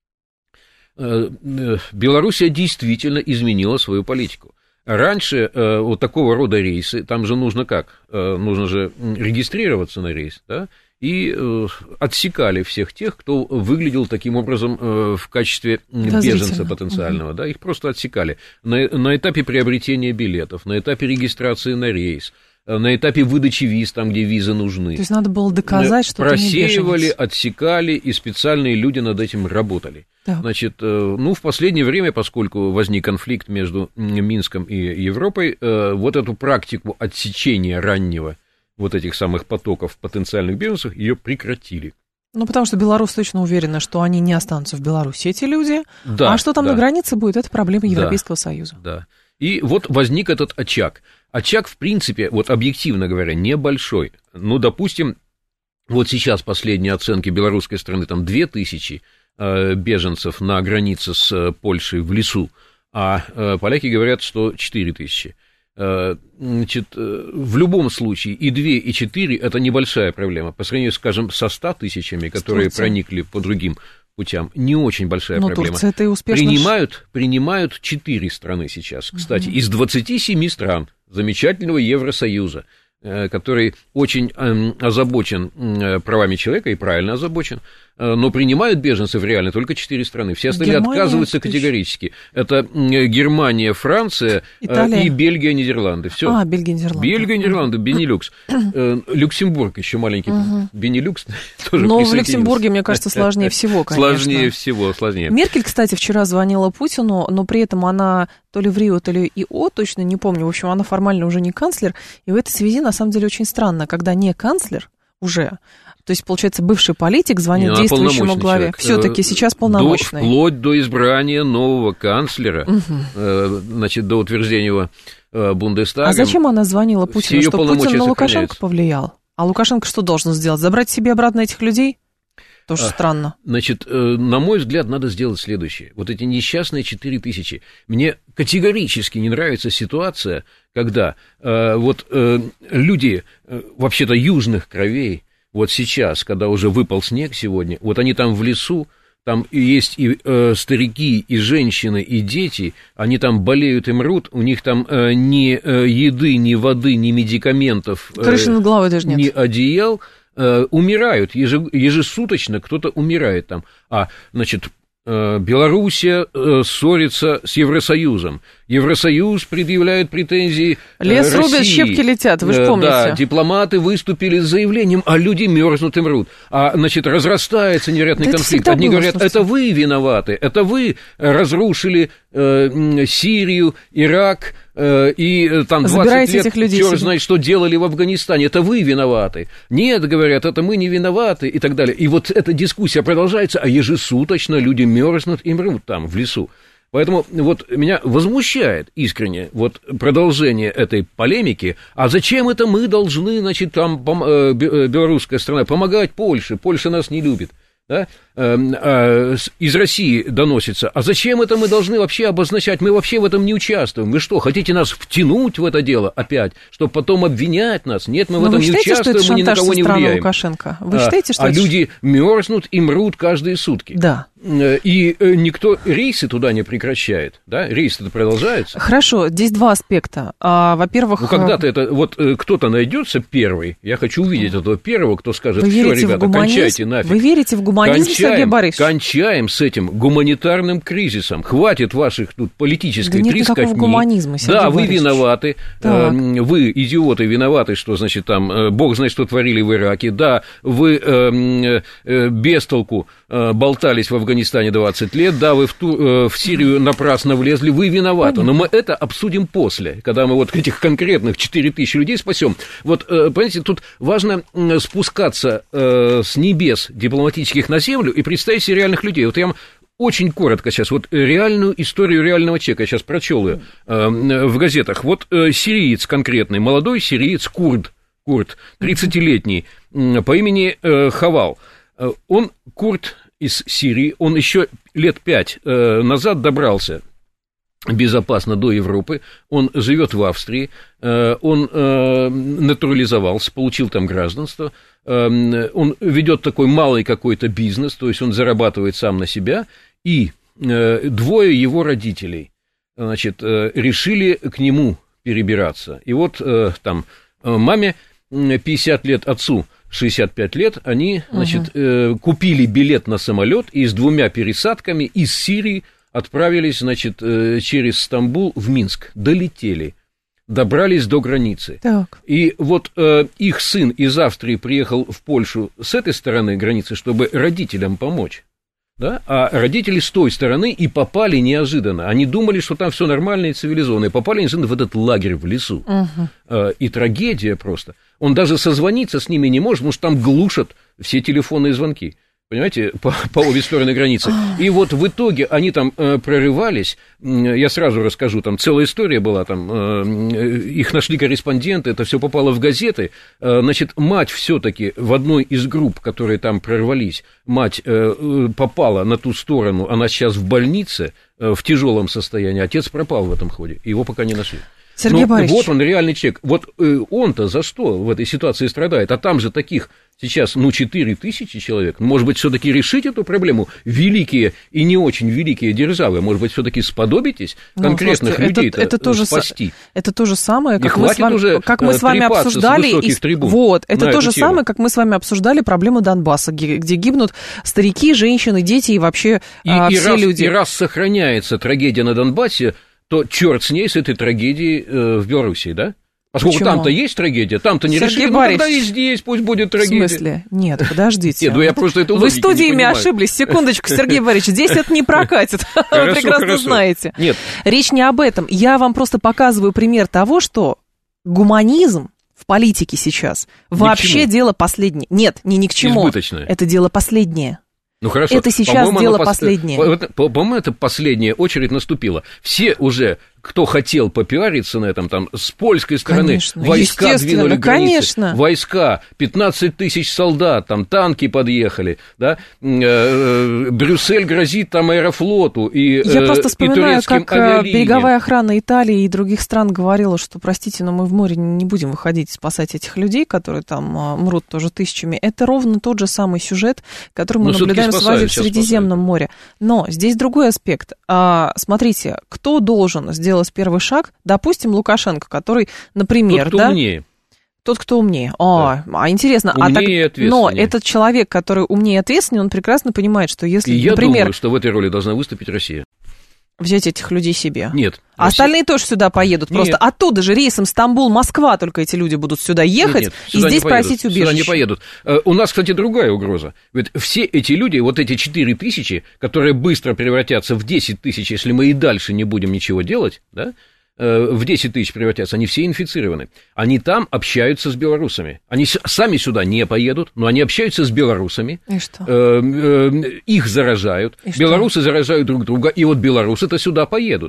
Белоруссия действительно изменила свою политику. Раньше э, вот такого рода рейсы, там же нужно как? Э, нужно же регистрироваться на рейс, да? И э, отсекали всех тех, кто выглядел таким образом э, в качестве беженца потенциального, угу. да? Их просто отсекали на, на этапе приобретения билетов, на этапе регистрации на рейс, на этапе выдачи виз, там, где визы нужны. То есть надо было доказать, что ты не беженец. Просеивали, отсекали, и специальные люди над этим работали. Так. Значит, ну, в последнее время, поскольку возник конфликт между Минском и Европой, вот эту практику отсечения раннего вот этих самых потоков потенциальных беженцев, ее прекратили. Ну, потому что Беларусь точно уверена, что они не останутся в Беларуси, эти люди. Да, а что там да. на границе будет, это проблема Европейского да, Союза. Да. И вот возник этот очаг. Очаг, в принципе, вот объективно говоря, небольшой. Ну, допустим, вот сейчас последние оценки белорусской стороны, там две тысячи э, беженцев на границе с э, Польшей в лесу, а э, поляки говорят, что четыре тысячи. Э, значит, э, в любом случае и две, и четыре – это небольшая проблема. По сравнению, скажем, со ста тысячами, которые проникли по другим путям, не очень большая Но проблема. Турция это и успешно... Принимают, принимают четыре страны сейчас, кстати, угу. из двадцати семи стран замечательного Евросоюза, который очень озабочен правами человека и правильно озабочен, но принимают беженцев реально только четыре страны. Все остальные Германия, отказываются категорически. Это Германия, Франция, Италия. И Бельгия, Нидерланды. Все. А, Бельгия, Нидерланды. Бельгия, Нидерланды, Бенилюкс. Люксембург еще маленький. Угу. Бенилюкс тоже Но в Люксембурге, мне кажется, сложнее всего, конечно. Сложнее всего, сложнее. Меркель, кстати, вчера звонила Путину, но при этом она то ли в Рио, то ли и О, точно не помню. В общем, она формально уже не канцлер. И в этой связи, на самом деле, очень странно, когда не канцлер уже... То есть, получается, бывший политик звонит не, действующему главе. Все-таки сейчас полномочный. До, вплоть до избрания нового канцлера, угу. значит, до утверждения его Бундестагом. А зачем она звонила Путину? Что Путин на Лукашенко повлиял? А Лукашенко что должен сделать? Забрать себе обратно этих людей? Тоже а, странно. Значит, на мой взгляд, надо сделать следующее. Вот эти несчастные четыре тысячи. Мне категорически не нравится ситуация, когда э, вот э, люди, э, вообще-то, южных кровей, вот сейчас, когда уже выпал снег сегодня, вот они там в лесу, там есть и э, старики, и женщины, и дети, они там болеют и мрут, у них там э, ни э, еды, ни воды, ни медикаментов, э, крыши над головой даже нет. Ни одеял, э, умирают, еже, ежесуточно кто-то умирает там. А, значит, э, Белоруссия э, ссорится с Евросоюзом. Евросоюз предъявляет претензии Лес России. рубят, щепки летят, вы же помните. Да, дипломаты выступили с заявлением, а люди мерзнут и мрут. А, значит, разрастается невероятный да конфликт. Одни было, говорят, это вы виноваты, это вы разрушили э, Сирию, Ирак, э, и там двадцать лет, черт знает, что делали в Афганистане, это вы виноваты. Нет, говорят, это мы не виноваты, и так далее. И вот эта дискуссия продолжается, а ежесуточно люди мерзнут и мрут там, в лесу. Поэтому вот меня возмущает искренне вот продолжение этой полемики. А зачем это мы должны, значит, там, пом- э, белорусская страна, помогать Польше? Польша нас не любит. да, из России доносится. А зачем это мы должны вообще обозначать? Мы вообще в этом не участвуем. Вы что, хотите нас втянуть в это дело опять, чтобы потом обвинять нас? Нет, мы Но в этом не считаете, участвуем, мы ни на кого не влияем. Лукашенко? Вы считаете, что а это... люди мерзнут и мрут каждые сутки. Да. И никто рейсы туда не прекращает, да? Рейсы-то продолжаются. Хорошо, здесь два аспекта. А, во-первых... Ну, когда-то это... Вот кто-то найдется первый, я хочу увидеть этого первого, кто скажет, все, ребята, кончайте нафиг. Вы верите в гуманизм, кончаем, Сергей Борисович? Кончаем с этим гуманитарным кризисом. Хватит ваших тут политической да трескотни. Нет никакого гуманизма, Сергей Да, Борисович. вы виноваты. Так. Вы, идиоты, виноваты, что, значит, там, бог знает, что творили в Ираке. Да, вы э, э, без толку э, болтались в Афганистане двадцать лет. Да, вы в, ту, э, в Сирию напрасно влезли. Вы виноваты. Понятно. Но мы это обсудим после, когда мы вот этих конкретных четыре тысячи людей спасем. Вот, э, понимаете, тут важно спускаться э, с небес дипломатических на землю и представить себе реальных людей. Вот я вам очень коротко сейчас, вот реальную историю реального человека, я сейчас прочел ее э, в газетах. Вот э, сириец конкретный, молодой сириец Курд, Курд, тридцатилетний, э, по имени э, Хавал. Э, он курд из Сирии, он еще лет пять э, назад добрался безопасно до Европы, он живет в Австрии, он натурализовался, получил там гражданство, он ведет такой малый какой-то бизнес, то есть он зарабатывает сам на себя, и двое его родителей, значит, решили к нему перебираться. И вот там маме пятьдесят лет, отцу шестьдесят пять лет, они, значит, угу. купили билет на самолет и с двумя пересадками из Сирии отправились, значит, через Стамбул в Минск, долетели, добрались до границы. Так. И вот э, их сын из Австрии приехал в Польшу с этой стороны границы, чтобы родителям помочь. Да? А родители с той стороны и попали неожиданно. Они думали, что там все нормально и цивилизованно, и попали неожиданно в этот лагерь в лесу. Угу. Э, и трагедия просто. Он даже созвониться с ними не может, потому что там глушат все телефонные звонки. Понимаете, по, по обе стороны границы. И вот в итоге они там э, прорывались, я сразу расскажу, там целая история была, там, э, их нашли корреспонденты, это все попало в газеты. Э, значит, мать все-таки в одной из групп, которые там прорвались, мать э, попала на ту сторону, она сейчас в больнице, э, в тяжелом состоянии, отец пропал в этом ходе, его пока не нашли. Сергей ну, Борисович. Вот он, реальный человек. Вот э, он-то за что в этой ситуации страдает? А там же таких сейчас, ну, четыре тысячи человек. Может быть, все-таки решить эту проблему? Великие и не очень великие державы, может быть, все-таки сподобитесь конкретных ну, людей-то это, это спасти? Это то же самое, как мы с вами, уже как мы с вами обсуждали. И, вот, это то же тему. самое, как мы с вами обсуждали проблему Донбасса, где, где гибнут старики, женщины, дети и вообще и, а, и все раз, люди. И раз сохраняется трагедия на Донбассе, то черт с ней, с этой трагедией э, в Белоруссии, да? Поскольку Почему? там-то есть трагедия, там-то не Сергей решили, Борисович, ну тогда и здесь пусть будет трагедия. В смысле? Нет, подождите. Нет, ну я просто эту Вы студиями ошиблись, секундочку, Сергей Борисович, здесь это не прокатит, вы прекрасно знаете. Нет. Речь не об этом, я вам просто показываю пример того, что гуманизм в политике сейчас вообще дело последнее. Нет, не ни к чему. Избыточное. Это дело последнее. Ну хорошо. Это сейчас по-моему, дело пос... последнее. По-моему, это последняя очередь наступила. Все уже, кто хотел попиариться на этом, там, с польской стороны, конечно, войска двинули границы, конечно. войска, пятнадцать тысяч солдат, там, танки подъехали, да, Брюссель грозит там аэрофлоту и, Я э, просто вспоминаю, как авиалиниям. береговая охрана Италии и других стран говорила, что, простите, но мы в море не будем выходить спасать этих людей, которые там мрут тоже тысячами. Это ровно тот же самый сюжет, который мы но наблюдаем с вами в Средиземном спасают. море. Но здесь другой аспект. А, смотрите, кто должен сделать первый шаг? Допустим, Лукашенко, который, например, Тот, кто да, умнее. Тот, кто умнее. О, да. а интересно. Умнее а так, но этот человек, который умнее и ответственнее, он прекрасно понимает, что если, и например... я думаю, что в этой роли должна выступить Россия. Взять этих людей себе. Нет. А остальные тоже сюда поедут. Нет. Просто оттуда же рейсом Стамбул-Москва только эти люди будут сюда ехать нет, нет, сюда и здесь просить убежище. Сюда не поедут. У нас, кстати, другая угроза. Ведь все эти люди, вот эти четыре тысячи, которые быстро превратятся в десять тысяч, если мы и дальше не будем ничего делать, да, в десять тысяч превратятся, они все инфицированы. Они там общаются с белорусами. Они сами сюда не поедут, но они общаются с белорусами. И что? Их заражают. И белорусы что? заражают друг друга, и вот белорусы-то сюда поедут.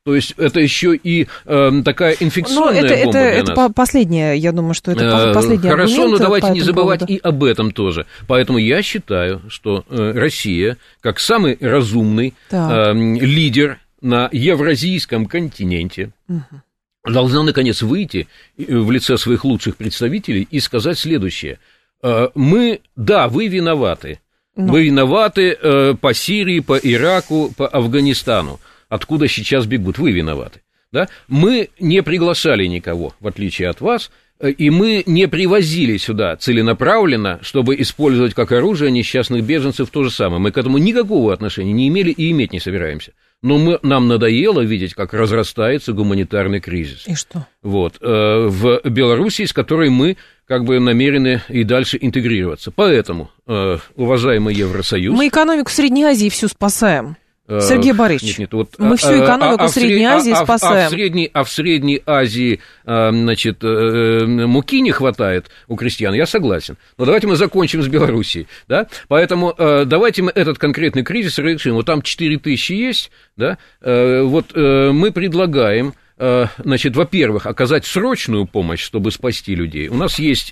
То есть это еще и э, такая инфекционная ну, это, бомба это, для это нас. последнее, я думаю, что это последний Хорошо, аргумент. но давайте по не этому забывать поводу. и об этом тоже. Поэтому я считаю, что э, Россия, как самый разумный э, лидер на евразийском континенте, угу. должна, наконец, выйти в лице своих лучших представителей и сказать следующее. Э, мы, да, вы виноваты. Но. Вы виноваты э, по Сирии, по Ираку, по Афганистану. Откуда сейчас бегут? Вы виноваты. Да? Мы не приглашали никого, в отличие от вас, и мы не привозили сюда целенаправленно, чтобы использовать как оружие несчастных беженцев, то же самое. Мы к этому никакого отношения не имели и иметь не собираемся. Но мы, нам надоело видеть, как разрастается гуманитарный кризис. И что? Вот, э, в Белоруссии, с которой мы как бы намерены и дальше интегрироваться. Поэтому, э, уважаемый Евросоюз... Мы экономику Средней Азии всю спасаем. Сергей Борисович, нет, нет, вот, мы всю экономику а, а Средней а, Азии а, спасаем. А в, Средней, а в Средней Азии, значит, муки не хватает у крестьян, я согласен. Но давайте мы закончим с Белоруссией, да? Поэтому давайте мы этот конкретный кризис решим. Вот там четыре тысячи есть, да? Вот мы предлагаем... Значит, во-первых, оказать срочную помощь, чтобы спасти людей. У нас есть,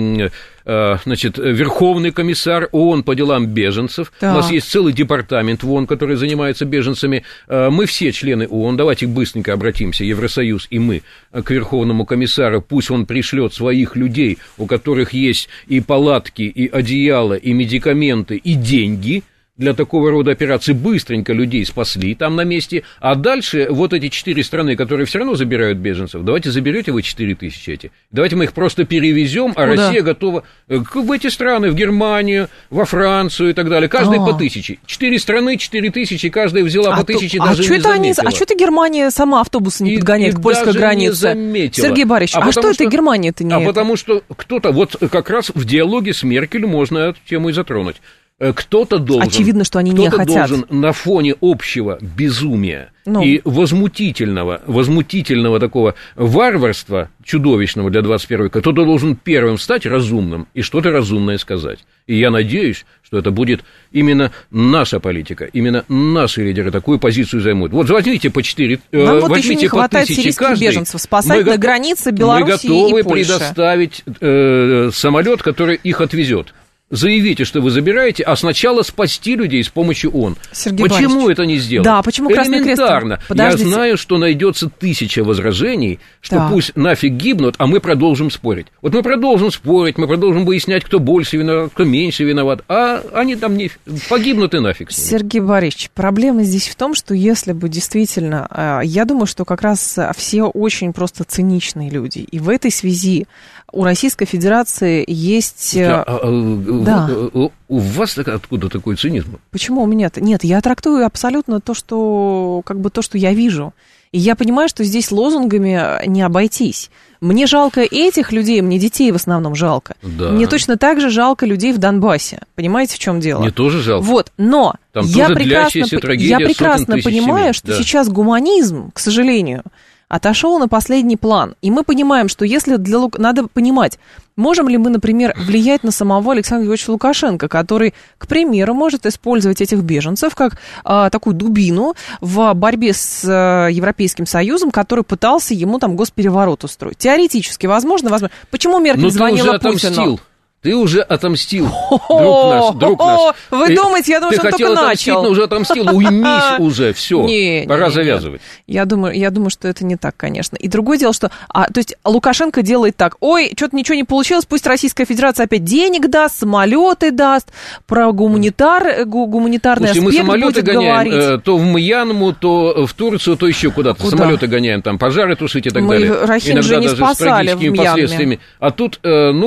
значит, Верховный комиссар ООН по делам беженцев. Да. У нас есть целый департамент в ООН, который занимается беженцами. Мы все члены ООН. Давайте быстренько обратимся, Евросоюз и мы, к Верховному комиссару. Пусть он пришлет своих людей, у которых есть и палатки, и одеяла, и медикаменты, и деньги. Для такого рода операций быстренько людей спасли там на месте, а дальше вот эти четыре страны, которые все равно забирают беженцев, давайте заберете вы четыре тысячи эти, давайте мы их просто перевезем, а Куда? Россия готова в эти страны, в Германию, во Францию и так далее, каждая а. по тысяче. Четыре страны, четыре тысячи, каждая взяла а по тысяче, то, даже а не заметила. Они, а что это Германия сама автобусы не и, подгоняет и к польской границе? Сергей Борисович, а, а что это Германия-то не А это? потому что кто-то, вот как раз в диалоге с Меркель можно эту тему и затронуть. Кто-то должен, Очевидно, что они не хотят. должен на фоне общего безумия ну. и возмутительного, возмутительного такого варварства, чудовищного для двадцать первого века, кто-то должен первым стать разумным и что-то разумное сказать. И я надеюсь, что это будет именно наша политика, именно наши лидеры такую позицию займут. Вот возьмите по четыре, Нам вот еще не хватает сирийских беженцев, спасать мы на границе Белоруссии и Польши. Мы готовы предоставить э, самолет, который их отвезет. Заявите, что вы забираете, а сначала спасти людей с помощью ООН. Сергей почему Борисович, это не сделать? Да, почему Красный Крест? Элементарно. Я знаю, что найдется тысяча возражений, что да. пусть нафиг гибнут, а мы продолжим спорить. Вот мы продолжим спорить, мы продолжим выяснять, кто больше виноват, кто меньше виноват, а они там не погибнут и нафиг с ними. Сергей Борисович, проблема здесь в том, что если бы действительно, я думаю, что как раз все очень просто циничные люди, и в этой связи у Российской Федерации есть... А, а, да. У, у вас откуда такой цинизм? Почему у меня-то? Нет, я трактую абсолютно то, что, как бы то, что я вижу. И я понимаю, что здесь лозунгами не обойтись. Мне жалко этих людей, мне детей в основном жалко. Да. Мне точно так же жалко людей в Донбассе. Понимаете, в чем дело? Мне тоже жалко. Вот, но Там я прекрасно, я прекрасно понимаю, что да. сейчас гуманизм, к сожалению, отошел на последний план. И мы понимаем, что если для Лук... надо понимать, можем ли мы, например, влиять на самого Александра Григорьевича Лукашенко, который, к примеру, может использовать этих беженцев как а, такую дубину в борьбе с а, Европейским Союзом, который пытался ему там госпереворот устроить. Теоретически возможно, возможно. Почему Меркель Но звонила Путину? Ты уже отомстил, друг наш, друг наш. Вы ты, думаете, я думаю, что он только начал. Ты хотел отомстить, но уже отомстил. Уймись уже, все, не, пора не, завязывать. Я думаю, я думаю, что это не так, конечно. И другое дело, что... А, то есть Лукашенко делает так. Ой, что-то ничего не получилось, пусть Российская Федерация опять денег даст, самолеты даст, про гуманитар, гу, гуманитарный Слушайте, аспект будет гоняем, говорить. То в Мьянму, то в Турцию, то еще куда-то. Куда? Самолеты гоняем, там пожары тушить и так Мы далее. Рахим Иногда же не даже спасали с трагическими последствиями. А тут,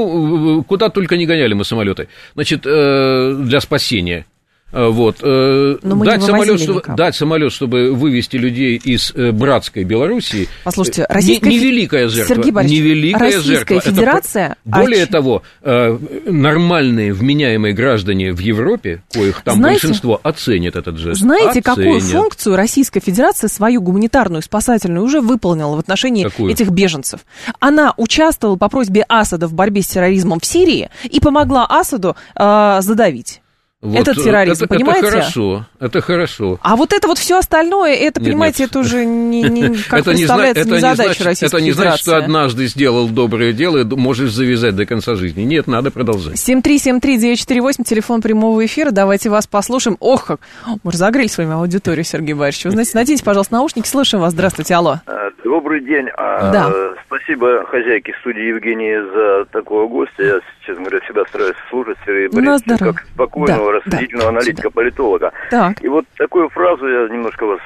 ну, куда только не гоняли мы самолеты. Значит, для спасения. Вот. Дать самолет, чтобы, дать самолет, чтобы вывести людей из братской Белоруссии. Послушайте, Российская невеликая жертва. Сергей Борисович, невеликая Российская жертва. Федерация... Это, более Оч... того, нормальные, вменяемые граждане в Европе, коих там знаете, большинство, оценят этот жест. Знаете, оценят. какую функцию Российская Федерация свою гуманитарную, спасательную уже выполнила в отношении какую? Этих беженцев? Она участвовала по просьбе Асада в борьбе с терроризмом в Сирии и помогла Асаду э, задавить. Вот, этот терроризм, это, понимаете? Это хорошо, это хорошо. А вот это вот все остальное, это, нет, понимаете, нет. это уже не, не, как это представляется не, не, не задача значит, Российской Это не Федерации. значит, что однажды сделал доброе дело и можешь завязать до конца жизни. Нет, надо продолжать. семь три семь три девять четыре восемь, телефон прямого эфира, давайте вас послушаем. Ох, как мы разогрели с вами аудиторию, Сергей Борисович. Вы знаете, наденьте, пожалуйста, наушники, слышим вас. Здравствуйте, алло. Добрый день. Да. Спасибо хозяйке студии Евгении за такого гостя. Я, честно говоря, всегда стараюсь слушать Сергея Борисовича как спокойного, да, рассудительного да, аналитика-политолога. Так. И вот такую фразу я немножко вас...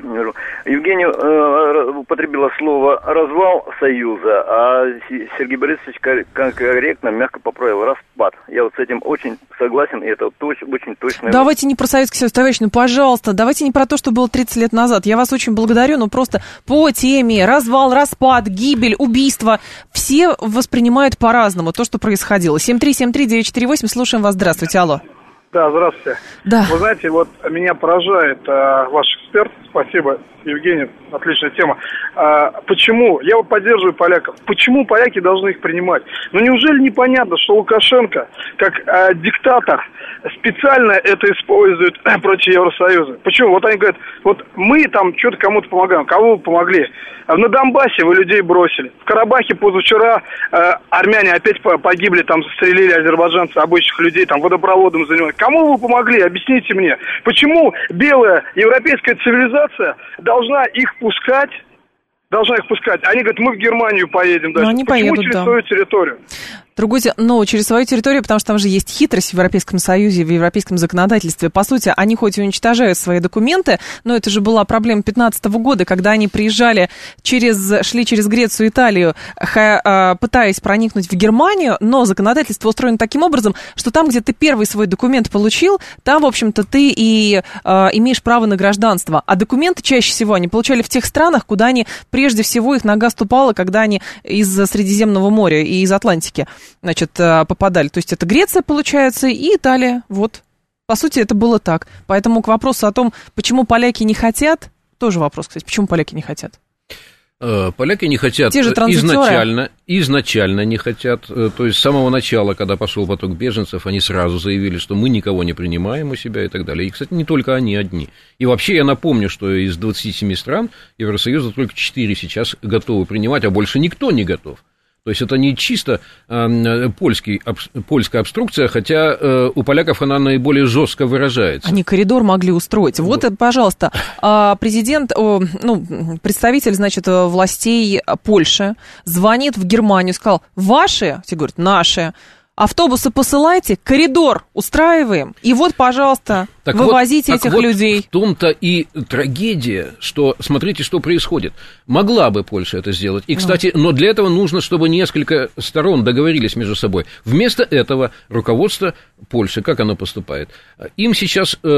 Евгения э, употребила слово «развал Союза», а Сергей Борисович корректно, мягко поправил «распад». Я вот с этим очень согласен, и это точ, очень точно... Давайте не про Советский Союз, товарищ, ну, пожалуйста, давайте не про то, что было тридцать лет назад. Я вас очень благодарю, но просто по теме развал, распад, гибель, убийство, все воспринимают по-разному то, что происходило. семь три семь три девять четыре восемь, слушаем вас. Здравствуйте, алло. Да, здравствуйте. Да. Вы знаете, вот меня поражает э, ваш эксперт. Спасибо, Евгений, отличная тема. А, почему? Я вот поддерживаю поляков. Почему поляки должны их принимать? Ну неужели непонятно, что Лукашенко, как э, диктатор, специально это использует э, против Евросоюза? Почему? Вот они говорят, вот мы там что-то кому-то помогаем. Кого вы помогли? На Донбассе вы людей бросили. В Карабахе позавчера э, армяне опять погибли, там застрелили азербайджанцы, обычных людей, там водопроводом занимались. Кому вы помогли? Объясните мне. Почему белая европейская цивилизация должна их пускать? Должна их пускать. Они говорят, мы в Германию поедем дальше. Но они Почему поедут, через да. свою территорию? Другой, ну, через свою территорию, потому что там же есть хитрость в Европейском Союзе, в европейском законодательстве. По сути, они хоть и уничтожают свои документы, но это же была проблема пятнадцатого года, когда они приезжали через, шли через Грецию и Италию, пытаясь проникнуть в Германию, но законодательство устроено таким образом, что там, где ты первый свой документ получил, там, в общем-то, ты и э, имеешь право на гражданство. А документы чаще всего они получали в тех странах, куда они, прежде всего, их нога ступала, когда они из Средиземного моря и из Атлантики, значит, попадали. То есть это Греция, получается, и Италия. Вот. По сути, это было так. Поэтому к вопросу о том, почему поляки не хотят, тоже вопрос, кстати, почему поляки не хотят? Поляки не хотят Те же изначально, изначально не хотят, то есть с самого начала, когда пошел поток беженцев, они сразу заявили, что мы никого не принимаем у себя и так далее. И, кстати, не только они одни. И вообще я напомню, что из двадцати семи стран Евросоюза только четыре сейчас готовы принимать, а больше никто не готов. То есть это не чисто э, польский, об, польская обструкция, хотя э, у поляков она наиболее жестко выражается. Они коридор могли устроить. Вот, вот пожалуйста, президент, ну, представитель, значит, властей Польши звонит в Германию, сказал, ваши, все говорят, наши, автобусы посылайте, коридор устраиваем, и вот, пожалуйста, так вывозите вот, этих вот людей. В том-то и трагедия, что, смотрите, что происходит. Могла бы Польша это сделать. И, кстати, но для этого нужно, чтобы несколько сторон договорились между собой. Вместо этого руководство Польши, как оно поступает? Им сейчас э,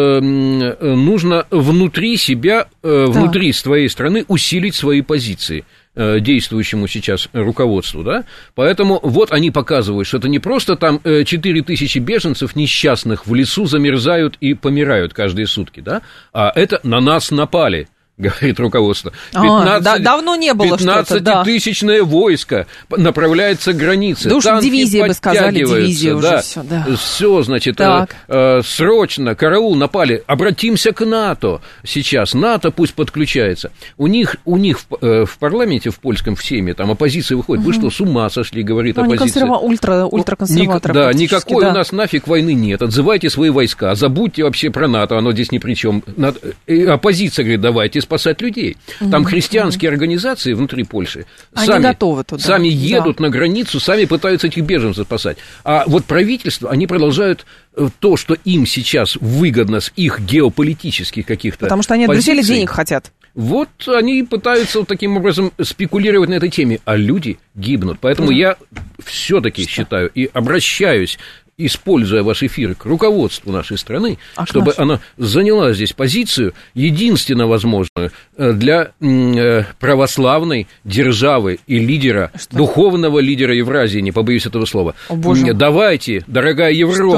нужно внутри себя, э, да. внутри своей страны усилить свои позиции действующему сейчас руководству, да, поэтому вот они показывают, что это не просто там четыре тысячи беженцев несчастных в лесу замерзают и помирают каждые сутки, да, а это на нас напали, говорит руководство. пятнадцать, а, да, давно не было что-то, да. пятнадцатитысячное войско направляется к границе. Да уж дивизия, бы сказали, дивизия уже да. все, да. Все, значит, э, э, срочно, караул, напали. Обратимся к НАТО сейчас. НАТО пусть подключается. У них, у них в, э, в парламенте, в польском, в Сейме, там оппозиция выходит. Угу. Вы что, с ума сошли, говорит ну, оппозиция. Консерва... Ультра, ультраконсерваторы. Да, никакой да. у нас нафиг войны нет. Отзывайте свои войска. Забудьте вообще про НАТО, оно здесь ни при чем. Оппозиция говорит, давайте спасать людей. Там mm-hmm. христианские организации внутри Польши Они сами, готовы туда. сами едут да. на границу, сами пытаются этих беженцев спасать. А вот правительство, они продолжают то, что им сейчас выгодно с их геополитических каких-то Потому что они от Брюсселя денег хотят. Вот они пытаются вот таким образом спекулировать на этой теме, а люди гибнут. Поэтому mm-hmm. я все-таки считаю и обращаюсь, используя ваш эфир, к руководству нашей страны, а чтобы она заняла здесь позицию, единственно возможную для православной державы и лидера, Что? духовного лидера Евразии, не побоюсь этого слова. О, Боже. Давайте, дорогая Европа,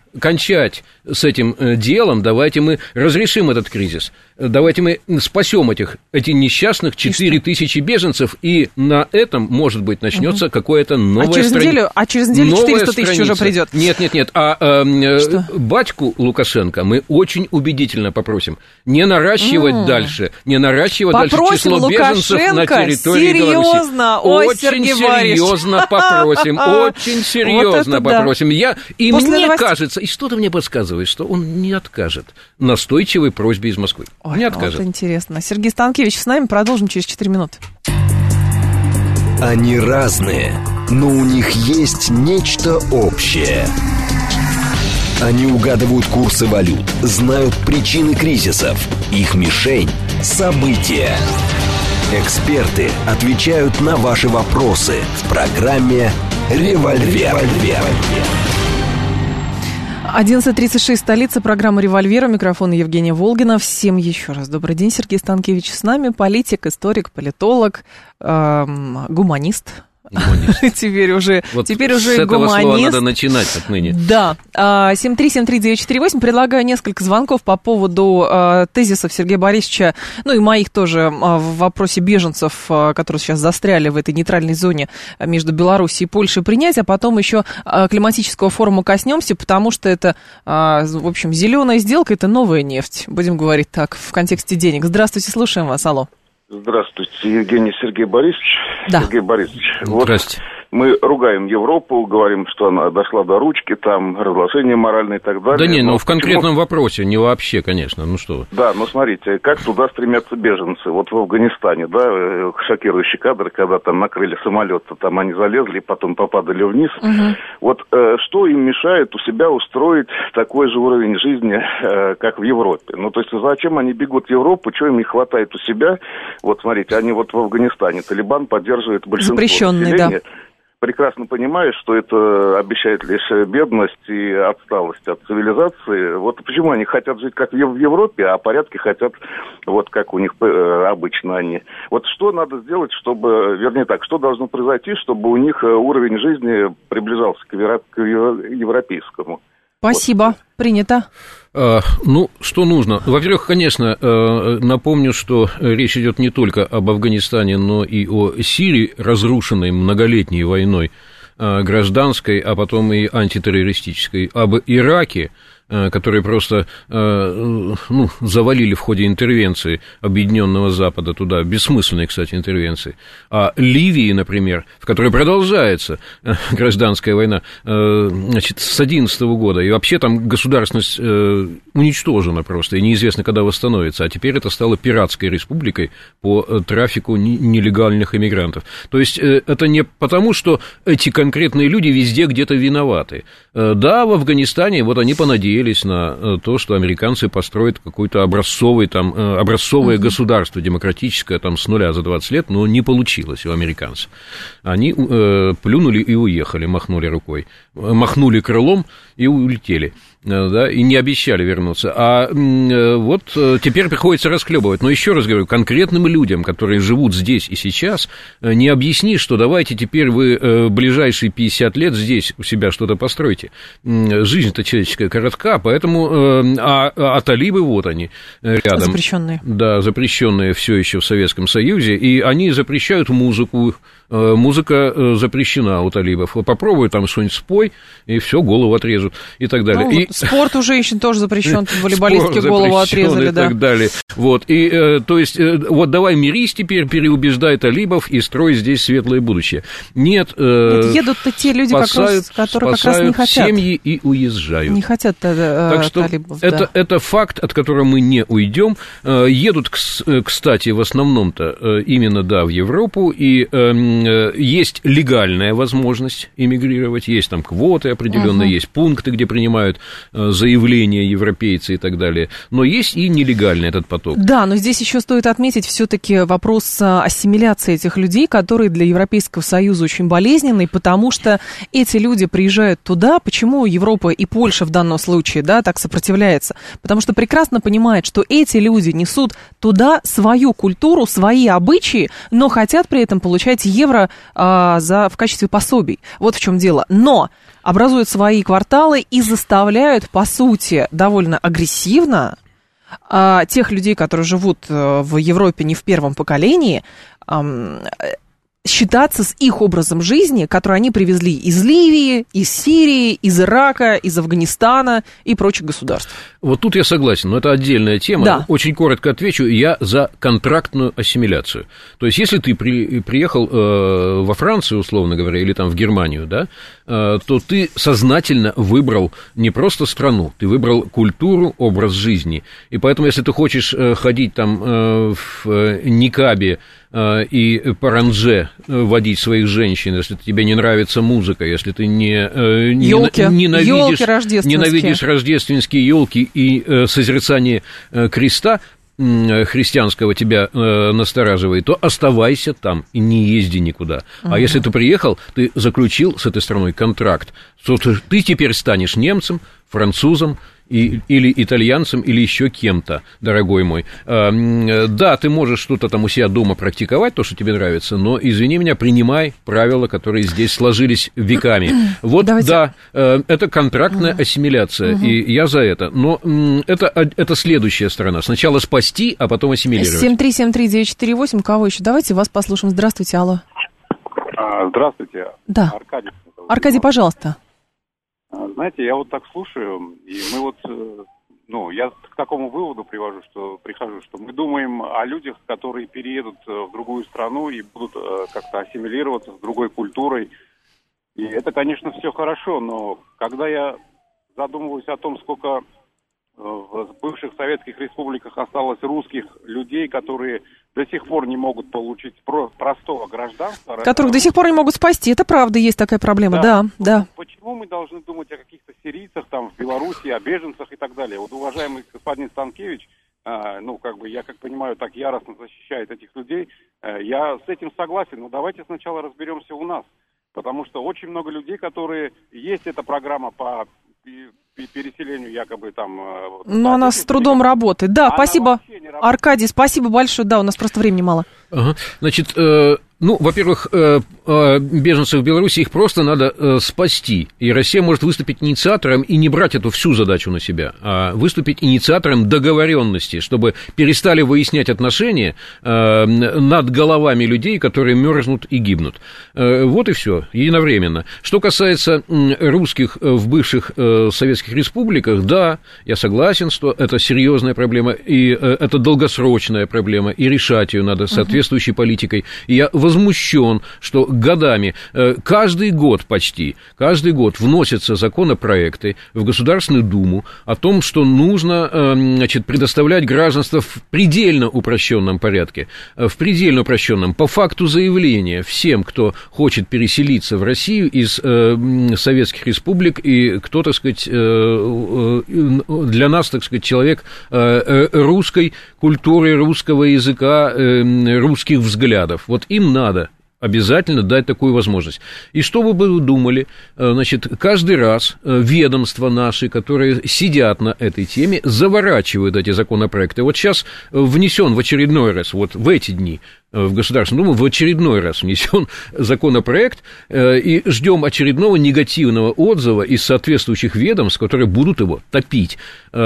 кончать с этим делом, давайте мы разрешим этот кризис, давайте мы спасем этих, этих несчастных четыре тысячи беженцев, и на этом, может быть, начнется угу. какое-то новое... А через, страни... неделю, а через неделю четыреста тысяч уже придет. Нет, нет, нет, а э, батьку Лукашенко мы очень убедительно попросим не наращивать mm. дальше, не наращивать попросим дальше число Лукашенко, беженцев на территории серьезно? Беларуси. Ой, очень Сергей серьезно попросим, очень серьезно вот попросим. Я, и После мне новостей... кажется, и что-то мне подсказывает, что он не откажет настойчивой просьбе из Москвы. Ой, не откажет. Вот интересно. Сергей Станкевич с нами, продолжим через четыре минуты. Они разные, но у них есть нечто общее. Они угадывают курсы валют, знают причины кризисов. Их мишень – события. Эксперты отвечают на ваши вопросы в программе «Револьвер». одиннадцать тридцать шесть, столица, программа «Револьвер». У микрофона Евгения Волгина. Всем еще раз добрый день. Сергей Станкевич с нами, политик, историк, политолог, эм, гуманист. Теперь уже, вот теперь уже с этого гуманист. слова надо начинать отныне. Да. семь три семь три девять четыре восемь. Предлагаю несколько звонков по поводу э, тезисов Сергея Борисовича, ну и моих тоже э, в вопросе беженцев, э, которые сейчас застряли в этой нейтральной зоне между Белоруссией и Польшей, принять, а потом еще э, климатического форума коснемся, потому что это, э, в общем, зеленая сделка, это новая нефть, будем говорить так, в контексте денег. Здравствуйте, слушаем вас, алло. Здравствуйте, Евгений Сергей Борисович. Да. Сергей Борисович, вот Здравствуйте. Мы ругаем Европу, говорим, что она дошла до ручки, там разглашение моральное и так далее. Да не, ну в почему... конкретном вопросе, не вообще, конечно, ну что вы. Да, но смотрите, как туда стремятся беженцы. Вот в Афганистане, да, шокирующий кадр, когда там накрыли самолет, там они залезли, потом попадали вниз. Угу. Вот э, что им мешает у себя устроить такой же уровень жизни, э, как в Европе? Ну, то есть зачем они бегут в Европу, чего им не хватает у себя? Вот смотрите, они вот в Афганистане, Талибан поддерживает большинство запрещенный, населения. Да. Прекрасно понимаю, что это обещает лишь бедность и отсталость от цивилизации. Вот почему они хотят жить как в Европе, а порядки хотят вот как у них обычно они. Вот что надо сделать, чтобы, вернее так, что должно произойти, чтобы у них уровень жизни приближался к европейскому? Спасибо, вот. Принято. А, ну, что нужно? Во-первых, конечно, напомню, что речь идет не только об Афганистане, но и о Сирии, разрушенной многолетней войной гражданской, а потом и антитеррористической, об Ираке, которые просто ну, завалили в ходе интервенции Объединенного Запада туда, бессмысленной, кстати, интервенции, а Ливии, например, в которой продолжается гражданская война, значит, с две тысячи одиннадцатого года, и вообще там государственность уничтожена просто, и неизвестно, когда восстановится, а теперь это стало пиратской республикой по трафику нелегальных иммигрантов. То есть это не потому, что эти конкретные люди везде где-то виноваты. Да, в Афганистане вот они понадеялись на то, что американцы построят какое-то образцовое, там, образцовое uh-huh. государство демократическое там, с нуля за двадцать лет, но не получилось у американцев. Они э, плюнули и уехали, махнули рукой, махнули крылом и улетели. Да, и не обещали вернуться. А э, вот э, теперь приходится расхлебывать. Но еще раз говорю, конкретным людям, которые живут здесь и сейчас, э, не объяснишь, что давайте теперь вы э, ближайшие пятьдесят лет здесь у себя что-то постройте. Э, жизнь-то человеческая коротка, поэтому... Э, а, а талибы, вот они, рядом. Запрещенные. Да, запрещенные все еще в Советском Союзе, и они запрещают музыку. Музыка запрещена у талибов. Попробуй там что-нибудь спой, и все, голову отрежут, и так далее. Ну, и... Спорт уже еще тоже запрещен, волейболистки голову отрезали, и да. так далее. Вот, и, э, то есть, э, вот давай мирись теперь, переубеждай талибов и строй здесь светлое будущее. Нет, э, Нет едут-то те люди, спасают, как раз, которые как раз не хотят. Семьи и уезжают. Не хотят э, так что талибов, это, да. это факт, от которого мы не уйдем. Э, едут, кстати, в основном-то э, именно, да, в Европу, и э, есть легальная возможность эмигрировать, есть там квоты определенные, uh-huh. есть пункты, где принимают э, заявления европейцы и так далее, но есть и нелегальный этот поток. Да, но здесь еще стоит отметить все-таки вопрос ассимиляции этих людей, которые для Европейского Союза очень болезненный, потому что эти люди приезжают туда, почему Европа и Польша в данном случае, да, так сопротивляется, потому что прекрасно понимает, что эти люди несут туда свою культуру, свои обычаи, но хотят при этом получать евро а, за, в качестве пособий. Вот в чем дело. Но образуют свои кварталы и заставляют, по сути, довольно агрессивно а, тех людей, которые живут в Европе не в первом поколении, а, считаться с их образом жизни, который они привезли из Ливии, из Сирии, из Ирака, из Афганистана и прочих государств. Вот тут я согласен, но это отдельная тема. Да. Очень коротко отвечу, я за контрактную ассимиляцию. То есть, если ты при, приехал э, во Францию, условно говоря, или там в Германию, да, э, то ты сознательно выбрал не просто страну, ты выбрал культуру, образ жизни. И поэтому, если ты хочешь э, ходить там э, в э, никабе, и паранже водить своих женщин, если тебе не нравится музыка, если ты не, ёлки. ненавидишь, Ёлки ненавидишь рождественские елки и э, созерцание э, креста э, христианского тебя э, настораживает, то оставайся там и не езди никуда. Uh-huh. А если ты приехал, ты заключил с этой страной контракт, что ты теперь станешь немцем, французом, И, или итальянцем, или еще кем-то, дорогой мой. Да, ты можешь что-то там у себя дома практиковать, то, что тебе нравится, но, извини меня, принимай правила, которые здесь сложились веками. Вот, Давайте. да, это контрактная угу. ассимиляция, угу. и я за это. Но это, это следующая сторона. Сначала спасти, а потом ассимилировать. семь три семь три девять четыре восемь, кого еще? Давайте вас послушаем. Здравствуйте, алло. Здравствуйте. Да. Аркадий. Аркадий, пожалуйста. Знаете, я вот так слушаю, и мы вот, ну, я к такому выводу привожу, что прихожу, что мы думаем о людях, которые переедут в другую страну и будут как-то ассимилироваться с другой культурой. И это, конечно, все хорошо, но когда я задумываюсь о том, сколько в бывших советских республиках осталось русских людей, которые до сих пор не могут получить про- простого гражданства. Которых до сих пор не могут спасти. Это правда, есть такая проблема, да, да. да. Почему мы должны думать о каких-то сирийцах там в Беларуси, о беженцах и так далее? Вот уважаемый господин Станкевич, э, ну, как бы, я как понимаю, так яростно защищает этих людей. Э, я с этим согласен, но давайте сначала разберемся у нас. Потому что очень много людей, которые... Есть эта программа по... переселению якобы там... Но она с трудом работает. Да, она спасибо, Аркадий, спасибо большое. Да, у нас просто времени мало. Ага. Значит, э, ну, во-первых, э, э, беженцев в Беларуси их просто надо э, спасти. И Россия может выступить инициатором и не брать эту всю задачу на себя, а выступить инициатором договоренности, чтобы перестали выяснять отношения э, над головами людей, которые мерзнут и гибнут. Э, вот и все, единовременно. Что касается э, русских в бывших э, советских республиках, да, я согласен, что это серьезная проблема, и э, это долгосрочная проблема, и решать ее надо соответствующей политикой. И я возмущен, что годами, э, каждый год почти, каждый год вносятся законопроекты в Государственную Думу о том, что нужно, э, значит, предоставлять гражданство в предельно упрощенном порядке, в предельно упрощенном, по факту заявления всем, кто хочет переселиться в Россию из э, советских республик, и кто, так сказать, э, э, для нас, так сказать, человек э, русской культуры, русского языка, э, русских взглядов. Вот им надо обязательно дать такую возможность. И что вы бы думали, значит, каждый раз ведомства наши, которые сидят на этой теме, заворачивают эти законопроекты. Вот сейчас внесен в очередной раз, вот в эти дни, в Государственную Думу в очередной раз внесен законопроект, и ждем очередного негативного отзыва из соответствующих ведомств, которые будут его топить.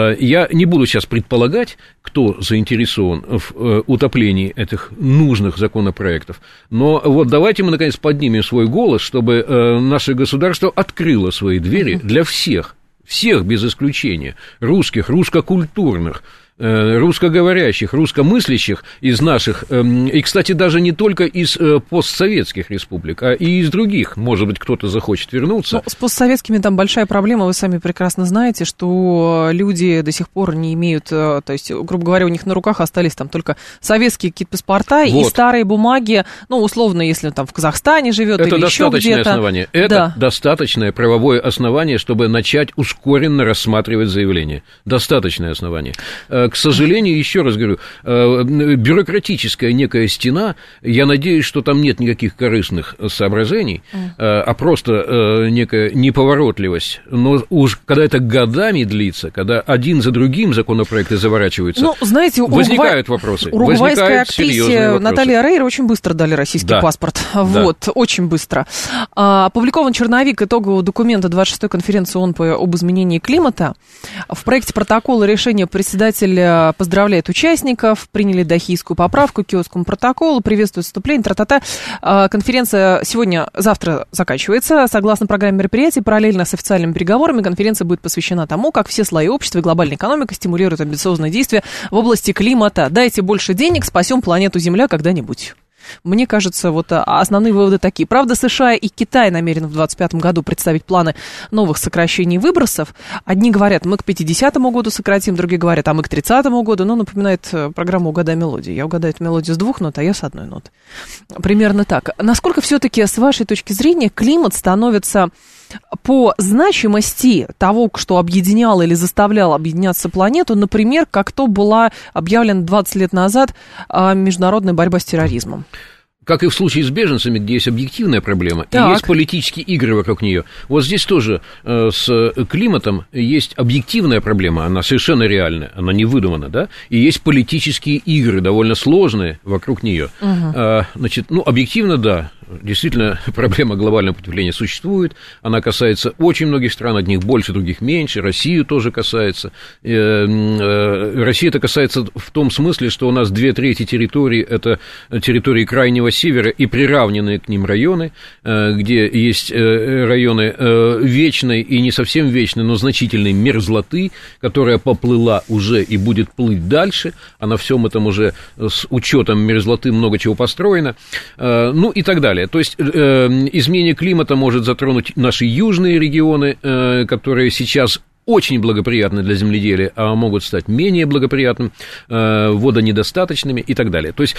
Я не буду сейчас предполагать, кто заинтересован в утоплении этих нужных законопроектов, но вот давайте мы, наконец, поднимем свой голос, чтобы наше государство открыло свои двери для всех, всех без исключения, русских, русскокультурных, русскоговорящих, русскомыслящих из наших, и, кстати, даже не только из постсоветских республик, а и из других, может быть, кто-то захочет вернуться. Ну, с постсоветскими там большая проблема, вы сами прекрасно знаете, что люди до сих пор не имеют, то есть, грубо говоря, у них на руках остались там только советские какие-то паспорта вот. И старые бумаги, ну, условно, если он там в Казахстане живет или еще где-то. Это достаточное основание, это да. достаточное правовое основание, чтобы начать ускоренно рассматривать заявление, достаточное основание. к сожалению, еще раз говорю, бюрократическая некая стена, я надеюсь, что там нет никаких корыстных соображений, а просто некая неповоротливость. Но уж когда это годами длится, когда один за другим законопроекты заворачиваются, ну, знаете, возникают Уругвай... вопросы. Уругвайской актрисе Наталье Орейро очень быстро дали российский да. паспорт. Вот, да. очень быстро. Опубликован черновик итогового документа двадцать шестой конференции ООН об изменении климата. В проекте протокола решения председатель поздравляет участников, приняли Дахийскую поправку к Киотскому протоколу, приветствует вступление, тра-та-та. Конференция сегодня, завтра заканчивается. Согласно программе мероприятий, параллельно с официальными переговорами, конференция будет посвящена тому, как все слои общества и глобальная экономика стимулируют амбициозные действия в области климата. Дайте больше денег, спасем планету Земля когда-нибудь. Мне кажется, вот основные выводы такие. Правда, США и Китай намерены в двадцать пятом году представить планы новых сокращений выбросов. Одни говорят, мы к пятидесятому году сократим, другие говорят, а мы к тридцатому году. Ну, напоминает программу «Угадай мелодию». Я угадаю эту мелодию с двух нот, а я с одной ноты. Примерно так. Насколько все-таки, с вашей точки зрения, климат становится по значимости того, что объединяло или заставляло объединяться планету, например, как то была объявлена двадцать лет назад международная борьба с терроризмом? Как и в случае с беженцами, где есть объективная проблема, так. и есть политические игры вокруг нее. Вот здесь тоже э, с климатом есть объективная проблема, она совершенно реальная, она не выдумана, да, и есть политические игры, довольно сложные вокруг нее. Угу. А, значит, ну, объективно, да, действительно, проблема глобального потепления существует, она касается очень многих стран, одних больше, других меньше, Россию тоже касается. Э, э, Россия это касается в том смысле, что у нас две трети территории, это территории крайнего севера и приравненные к ним районы, где есть районы вечной и не совсем вечной, но значительной мерзлоты, которая поплыла уже и будет плыть дальше, а на всем этом уже с учетом мерзлоты много чего построено, ну и так далее. То есть изменение климата может затронуть наши южные регионы, которые сейчас очень благоприятны для земледелия, а могут стать менее благоприятными, водонедостаточными и так далее. То есть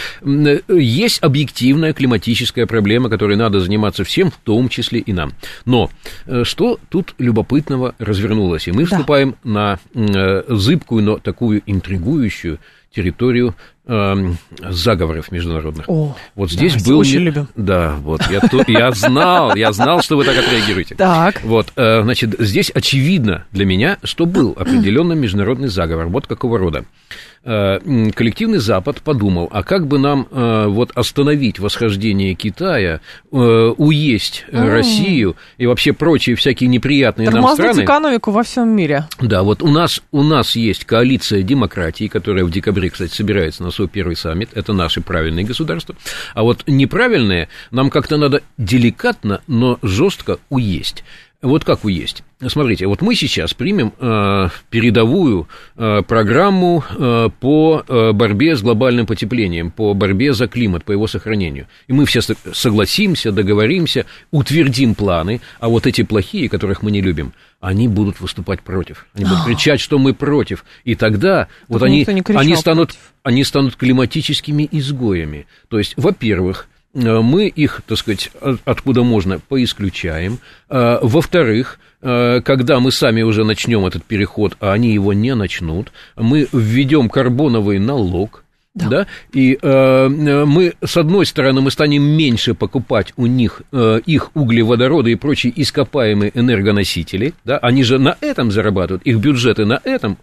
есть объективная климатическая проблема, которой надо заниматься всем, в том числе и нам. Но что тут любопытного развернулось? И мы да. вступаем на зыбкую, но такую интригующую территорию э, заговоров международных. О, вот здесь да, был... Очень не... любим. Да, вот, я, то, я знал, я знал, что вы так отреагируете. Так. Вот, э, значит, здесь очевидно для меня, что был определенный международный заговор. Вот какого рода. Э, коллективный Запад подумал, а как бы нам э, вот остановить восхождение Китая, э, уесть mm. Россию и вообще прочие всякие неприятные нам страны. Тормознуть экономику во всем мире. Да, вот у нас, у нас есть коалиция демократии, которая в декабре, кстати, собирается на свой первый саммит. Это наши правильные государства. А вот неправильные нам как-то надо деликатно, но жестко уесть. Вот как уесть? Смотрите, вот мы сейчас примем э, передовую э, программу э, по э, борьбе с глобальным потеплением, по борьбе за климат, по его сохранению. И мы все согласимся, договоримся, утвердим планы, а вот эти плохие, которых мы не любим, они будут выступать против. Они будут кричать, что мы против. И тогда вот они, они, станут, они станут климатическими изгоями. То есть, во-первых, мы их, так сказать, откуда можно, поисключаем. Во-вторых, когда мы сами уже начнем этот переход, а они его не начнут, мы введем карбоновый налог. Да. Да? И э, мы, с одной стороны, мы станем меньше покупать у них э, их углеводороды и прочие ископаемые энергоносители, да? Они же на этом зарабатывают, их бюджеты на этом,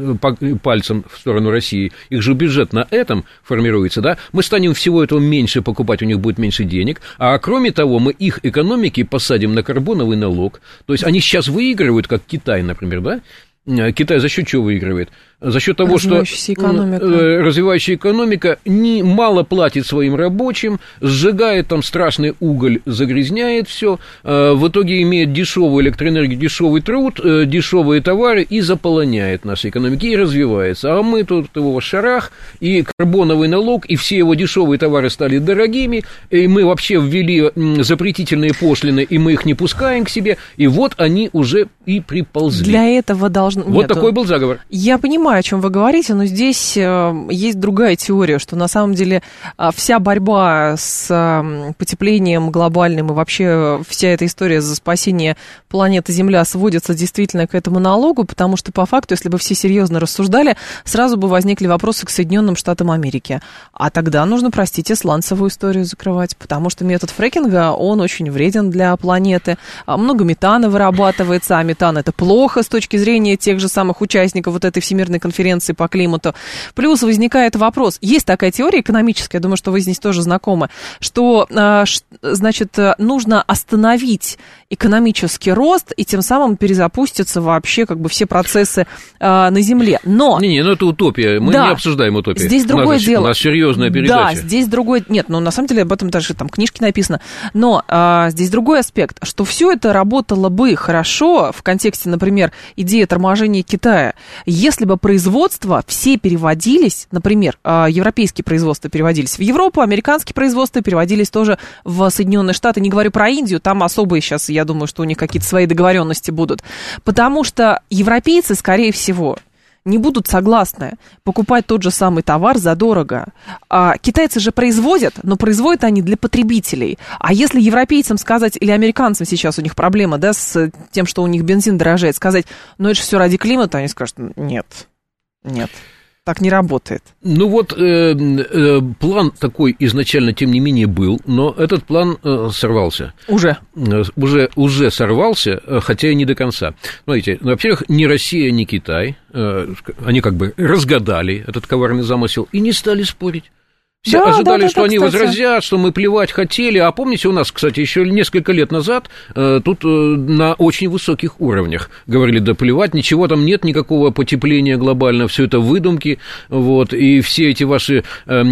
пальцем в сторону России, их же бюджет на этом формируется, да, мы станем всего этого меньше покупать, у них будет меньше денег, а кроме того, мы их экономики посадим на карбоновый налог, то есть они сейчас выигрывают, как Китай, например, да, Китай за счет чего выигрывает? За счет того, что экономика. развивающая экономика не, мало платит своим рабочим, сжигает там страшный уголь, загрязняет все, в итоге имеет дешевую электроэнергию, дешевый труд, дешевые товары и заполоняет наши экономики и развивается. А мы тут его шарах, и карбоновый налог, и все его дешевые товары стали дорогими, и мы вообще ввели запретительные пошлины, и мы их не пускаем к себе, и вот они уже и приползли. Для этого должна Вот такой был заговор. Я понимаю, о чем вы говорите, но здесь есть другая теория, что на самом деле вся борьба с потеплением глобальным и вообще вся эта история за спасение планеты Земля сводится действительно к этому налогу, потому что по факту, если бы все серьезно рассуждали, сразу бы возникли вопросы к Соединенным Штатам Америки. А тогда нужно, простите, сланцевую историю закрывать, потому что метод фрекинга, он очень вреден для планеты. Много метана вырабатывается, а метан это плохо с точки зрения тех же самых участников вот этой Всемирной конференции по климату. Плюс возникает вопрос, есть такая теория экономическая, я думаю, что вы здесь тоже знакомы, что, значит, нужно остановить экономический рост, и тем самым перезапустятся вообще как бы все процессы э, на Земле. Но... Не-не, ну это утопия, мы да, не обсуждаем утопию. Здесь другое у нас, дело. У нас серьезная передача. Да, здесь другой... Нет, ну на самом деле об этом даже там книжки написано. Но э, здесь другой аспект, что все это работало бы хорошо в контексте, например, идеи торможения Китая, если бы производства все переводились, например, э, европейские производства переводились в Европу, американские производства переводились тоже в Соединенные Штаты. Не говорю про Индию, там особые сейчас, я думаю, что у них какие-то свои договоренности будут. Потому что европейцы, скорее всего, не будут согласны покупать тот же самый товар задорого. А китайцы же производят, но производят они для потребителей. А если европейцам сказать, или американцам сейчас у них проблема, да, с тем, что у них бензин дорожает, сказать, ну это же все ради климата, они скажут, нет, нет. Так не работает. Ну вот, э, э, план такой изначально, тем не менее, был, но этот план э, сорвался. Уже? Э, уже? Уже сорвался, хотя и не до конца. Смотрите, ну, во-первых, ни Россия, ни Китай, э, они как бы разгадали этот коварный замысел и не стали спорить. Все да, ожидали, да, да, что да, они кстати. возразят, что мы плевать хотели. А помните, у нас, кстати, еще несколько лет назад э, тут э, на очень высоких уровнях говорили, да плевать, ничего там нет, никакого потепления глобального, все это выдумки, вот, и все эти ваши э,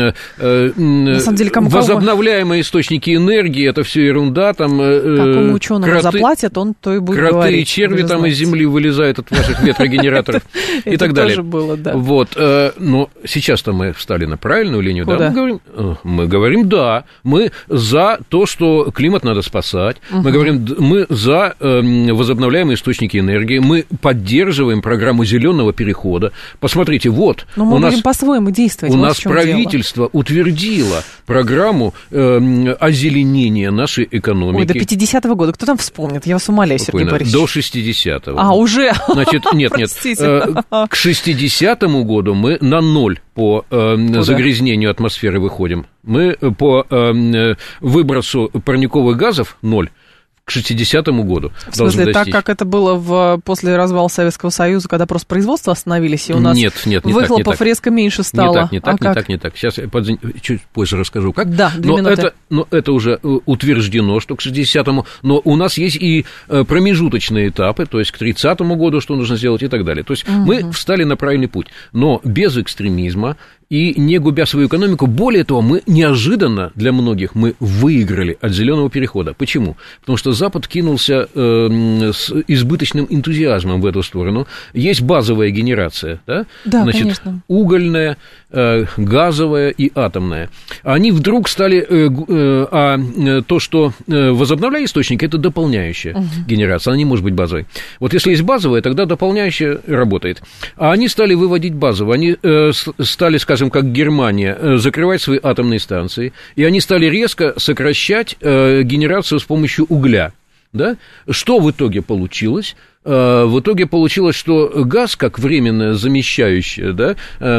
э, деле, кому возобновляемые кому... источники энергии, это все ерунда, там... Э, Какому ученому кроты, заплатят, он то и будет кроты говорить. Кроты и черви там из земли вылезают от ваших ветрогенераторов и так далее. Это тоже было, да. Вот, но сейчас-то мы встали на правильную линию. Да, мы говорим, мы говорим, да, мы за то, что климат надо спасать, угу. мы говорим, мы за э, возобновляемые источники энергии, мы поддерживаем программу зеленого перехода. Посмотрите, вот. Но мы у будем нас, по-своему действовать. У нас правительство дело. утвердило программу э, озеленения нашей экономики. Ой, до пятидесятого года. Кто там вспомнит? Я вас умоляю, Сергей Борисович. До шестидесятого. А, уже? Значит, нет, нет. Э, к шестидесятому году мы на ноль по э, загрязнению атмосферы выходим. Мы по э, выбросу парниковых газов ноль. К шестидесятому году. В смысле, так как это было в, после развала Советского Союза, когда просто производство остановились, и у нас нет, нет, не выхлопов так, не резко так. меньше стало. Не так, не так, а не как? так, не так. Сейчас я под... чуть позже расскажу, как. Да, две но минуты. Это, но это уже утверждено, что к шестидесятому, но у нас есть и промежуточные этапы, то есть к тридцатому году, что нужно сделать и так далее. То есть угу. мы встали на правильный путь, но без экстремизма, и не губя свою экономику. Более того, мы неожиданно для многих мы выиграли от зеленого перехода. Почему? Потому что Запад кинулся э, с избыточным энтузиазмом в эту сторону. Есть базовая генерация, да? Да, Значит, конечно. угольная, э, газовая и атомная. Они вдруг стали... Э, э, а то, что э, возобновляемые источники, это дополняющая угу. генерация. Она не может быть базовой. Вот если есть базовая, тогда дополняющая работает. А они стали выводить базовую. Они э, стали, скажем, скажем, как Германия, закрывать свои атомные станции, и они стали резко сокращать э, генерацию с помощью угля. Да? Что в итоге получилось? Э, в итоге получилось, что газ, как временно замещающий, да,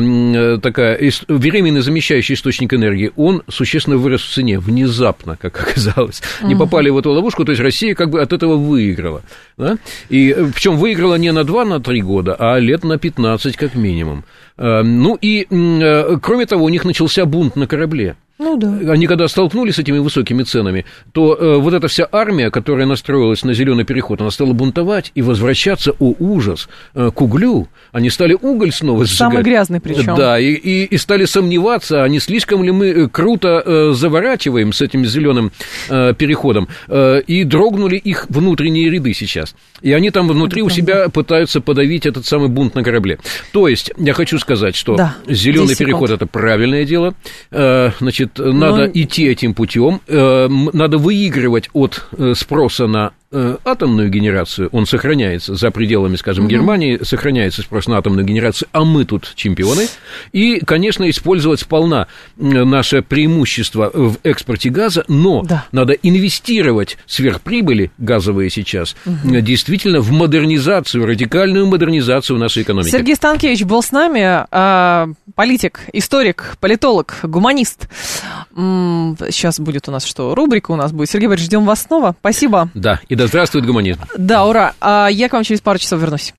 э, такая, временно замещающий источник энергии, он существенно вырос в цене, внезапно, как оказалось. Uh-huh. Не попали в эту ловушку, то есть Россия как бы от этого выиграла. Да? И причем выиграла не на два, на три года, а лет на пятнадцать как минимум. Э, ну и, э, кроме того, у них начался бунт на корабле. Ну, да. Они когда столкнулись с этими высокими ценами, то э, вот эта вся армия, которая настроилась на зеленый переход, она стала бунтовать и возвращаться, о ужас, э, к углю. Они стали уголь снова сжигать. Самый грязный причем. Да, и, и, и стали сомневаться, а не слишком ли мы круто э, заворачиваем с этим зеленым э, переходом. Э, и дрогнули их внутренние ряды сейчас. И они там внутри у себя пытаются подавить этот самый бунт на корабле. То есть, я хочу сказать, что да, зеленый переход – это правильное дело. Э, значит, надо Но... идти этим путем, надо выигрывать от спроса на э, атомную генерацию, он сохраняется за пределами, скажем, mm-hmm. Германии, сохраняется спрос на атомную генерацию, а мы тут чемпионы. И, конечно, использовать сполна наше преимущество в экспорте газа, но да. надо инвестировать сверхприбыли газовые сейчас mm-hmm. действительно в модернизацию, радикальную модернизацию нашей экономики. Сергей Станкевич был с нами, э, политик, историк, политолог, гуманист. Сейчас будет у нас что, рубрика у нас будет. Сергей Борисович, ждем вас снова. Спасибо. Да, и да здравствует гуманизм. Да, ура. А я к вам через пару часов вернусь.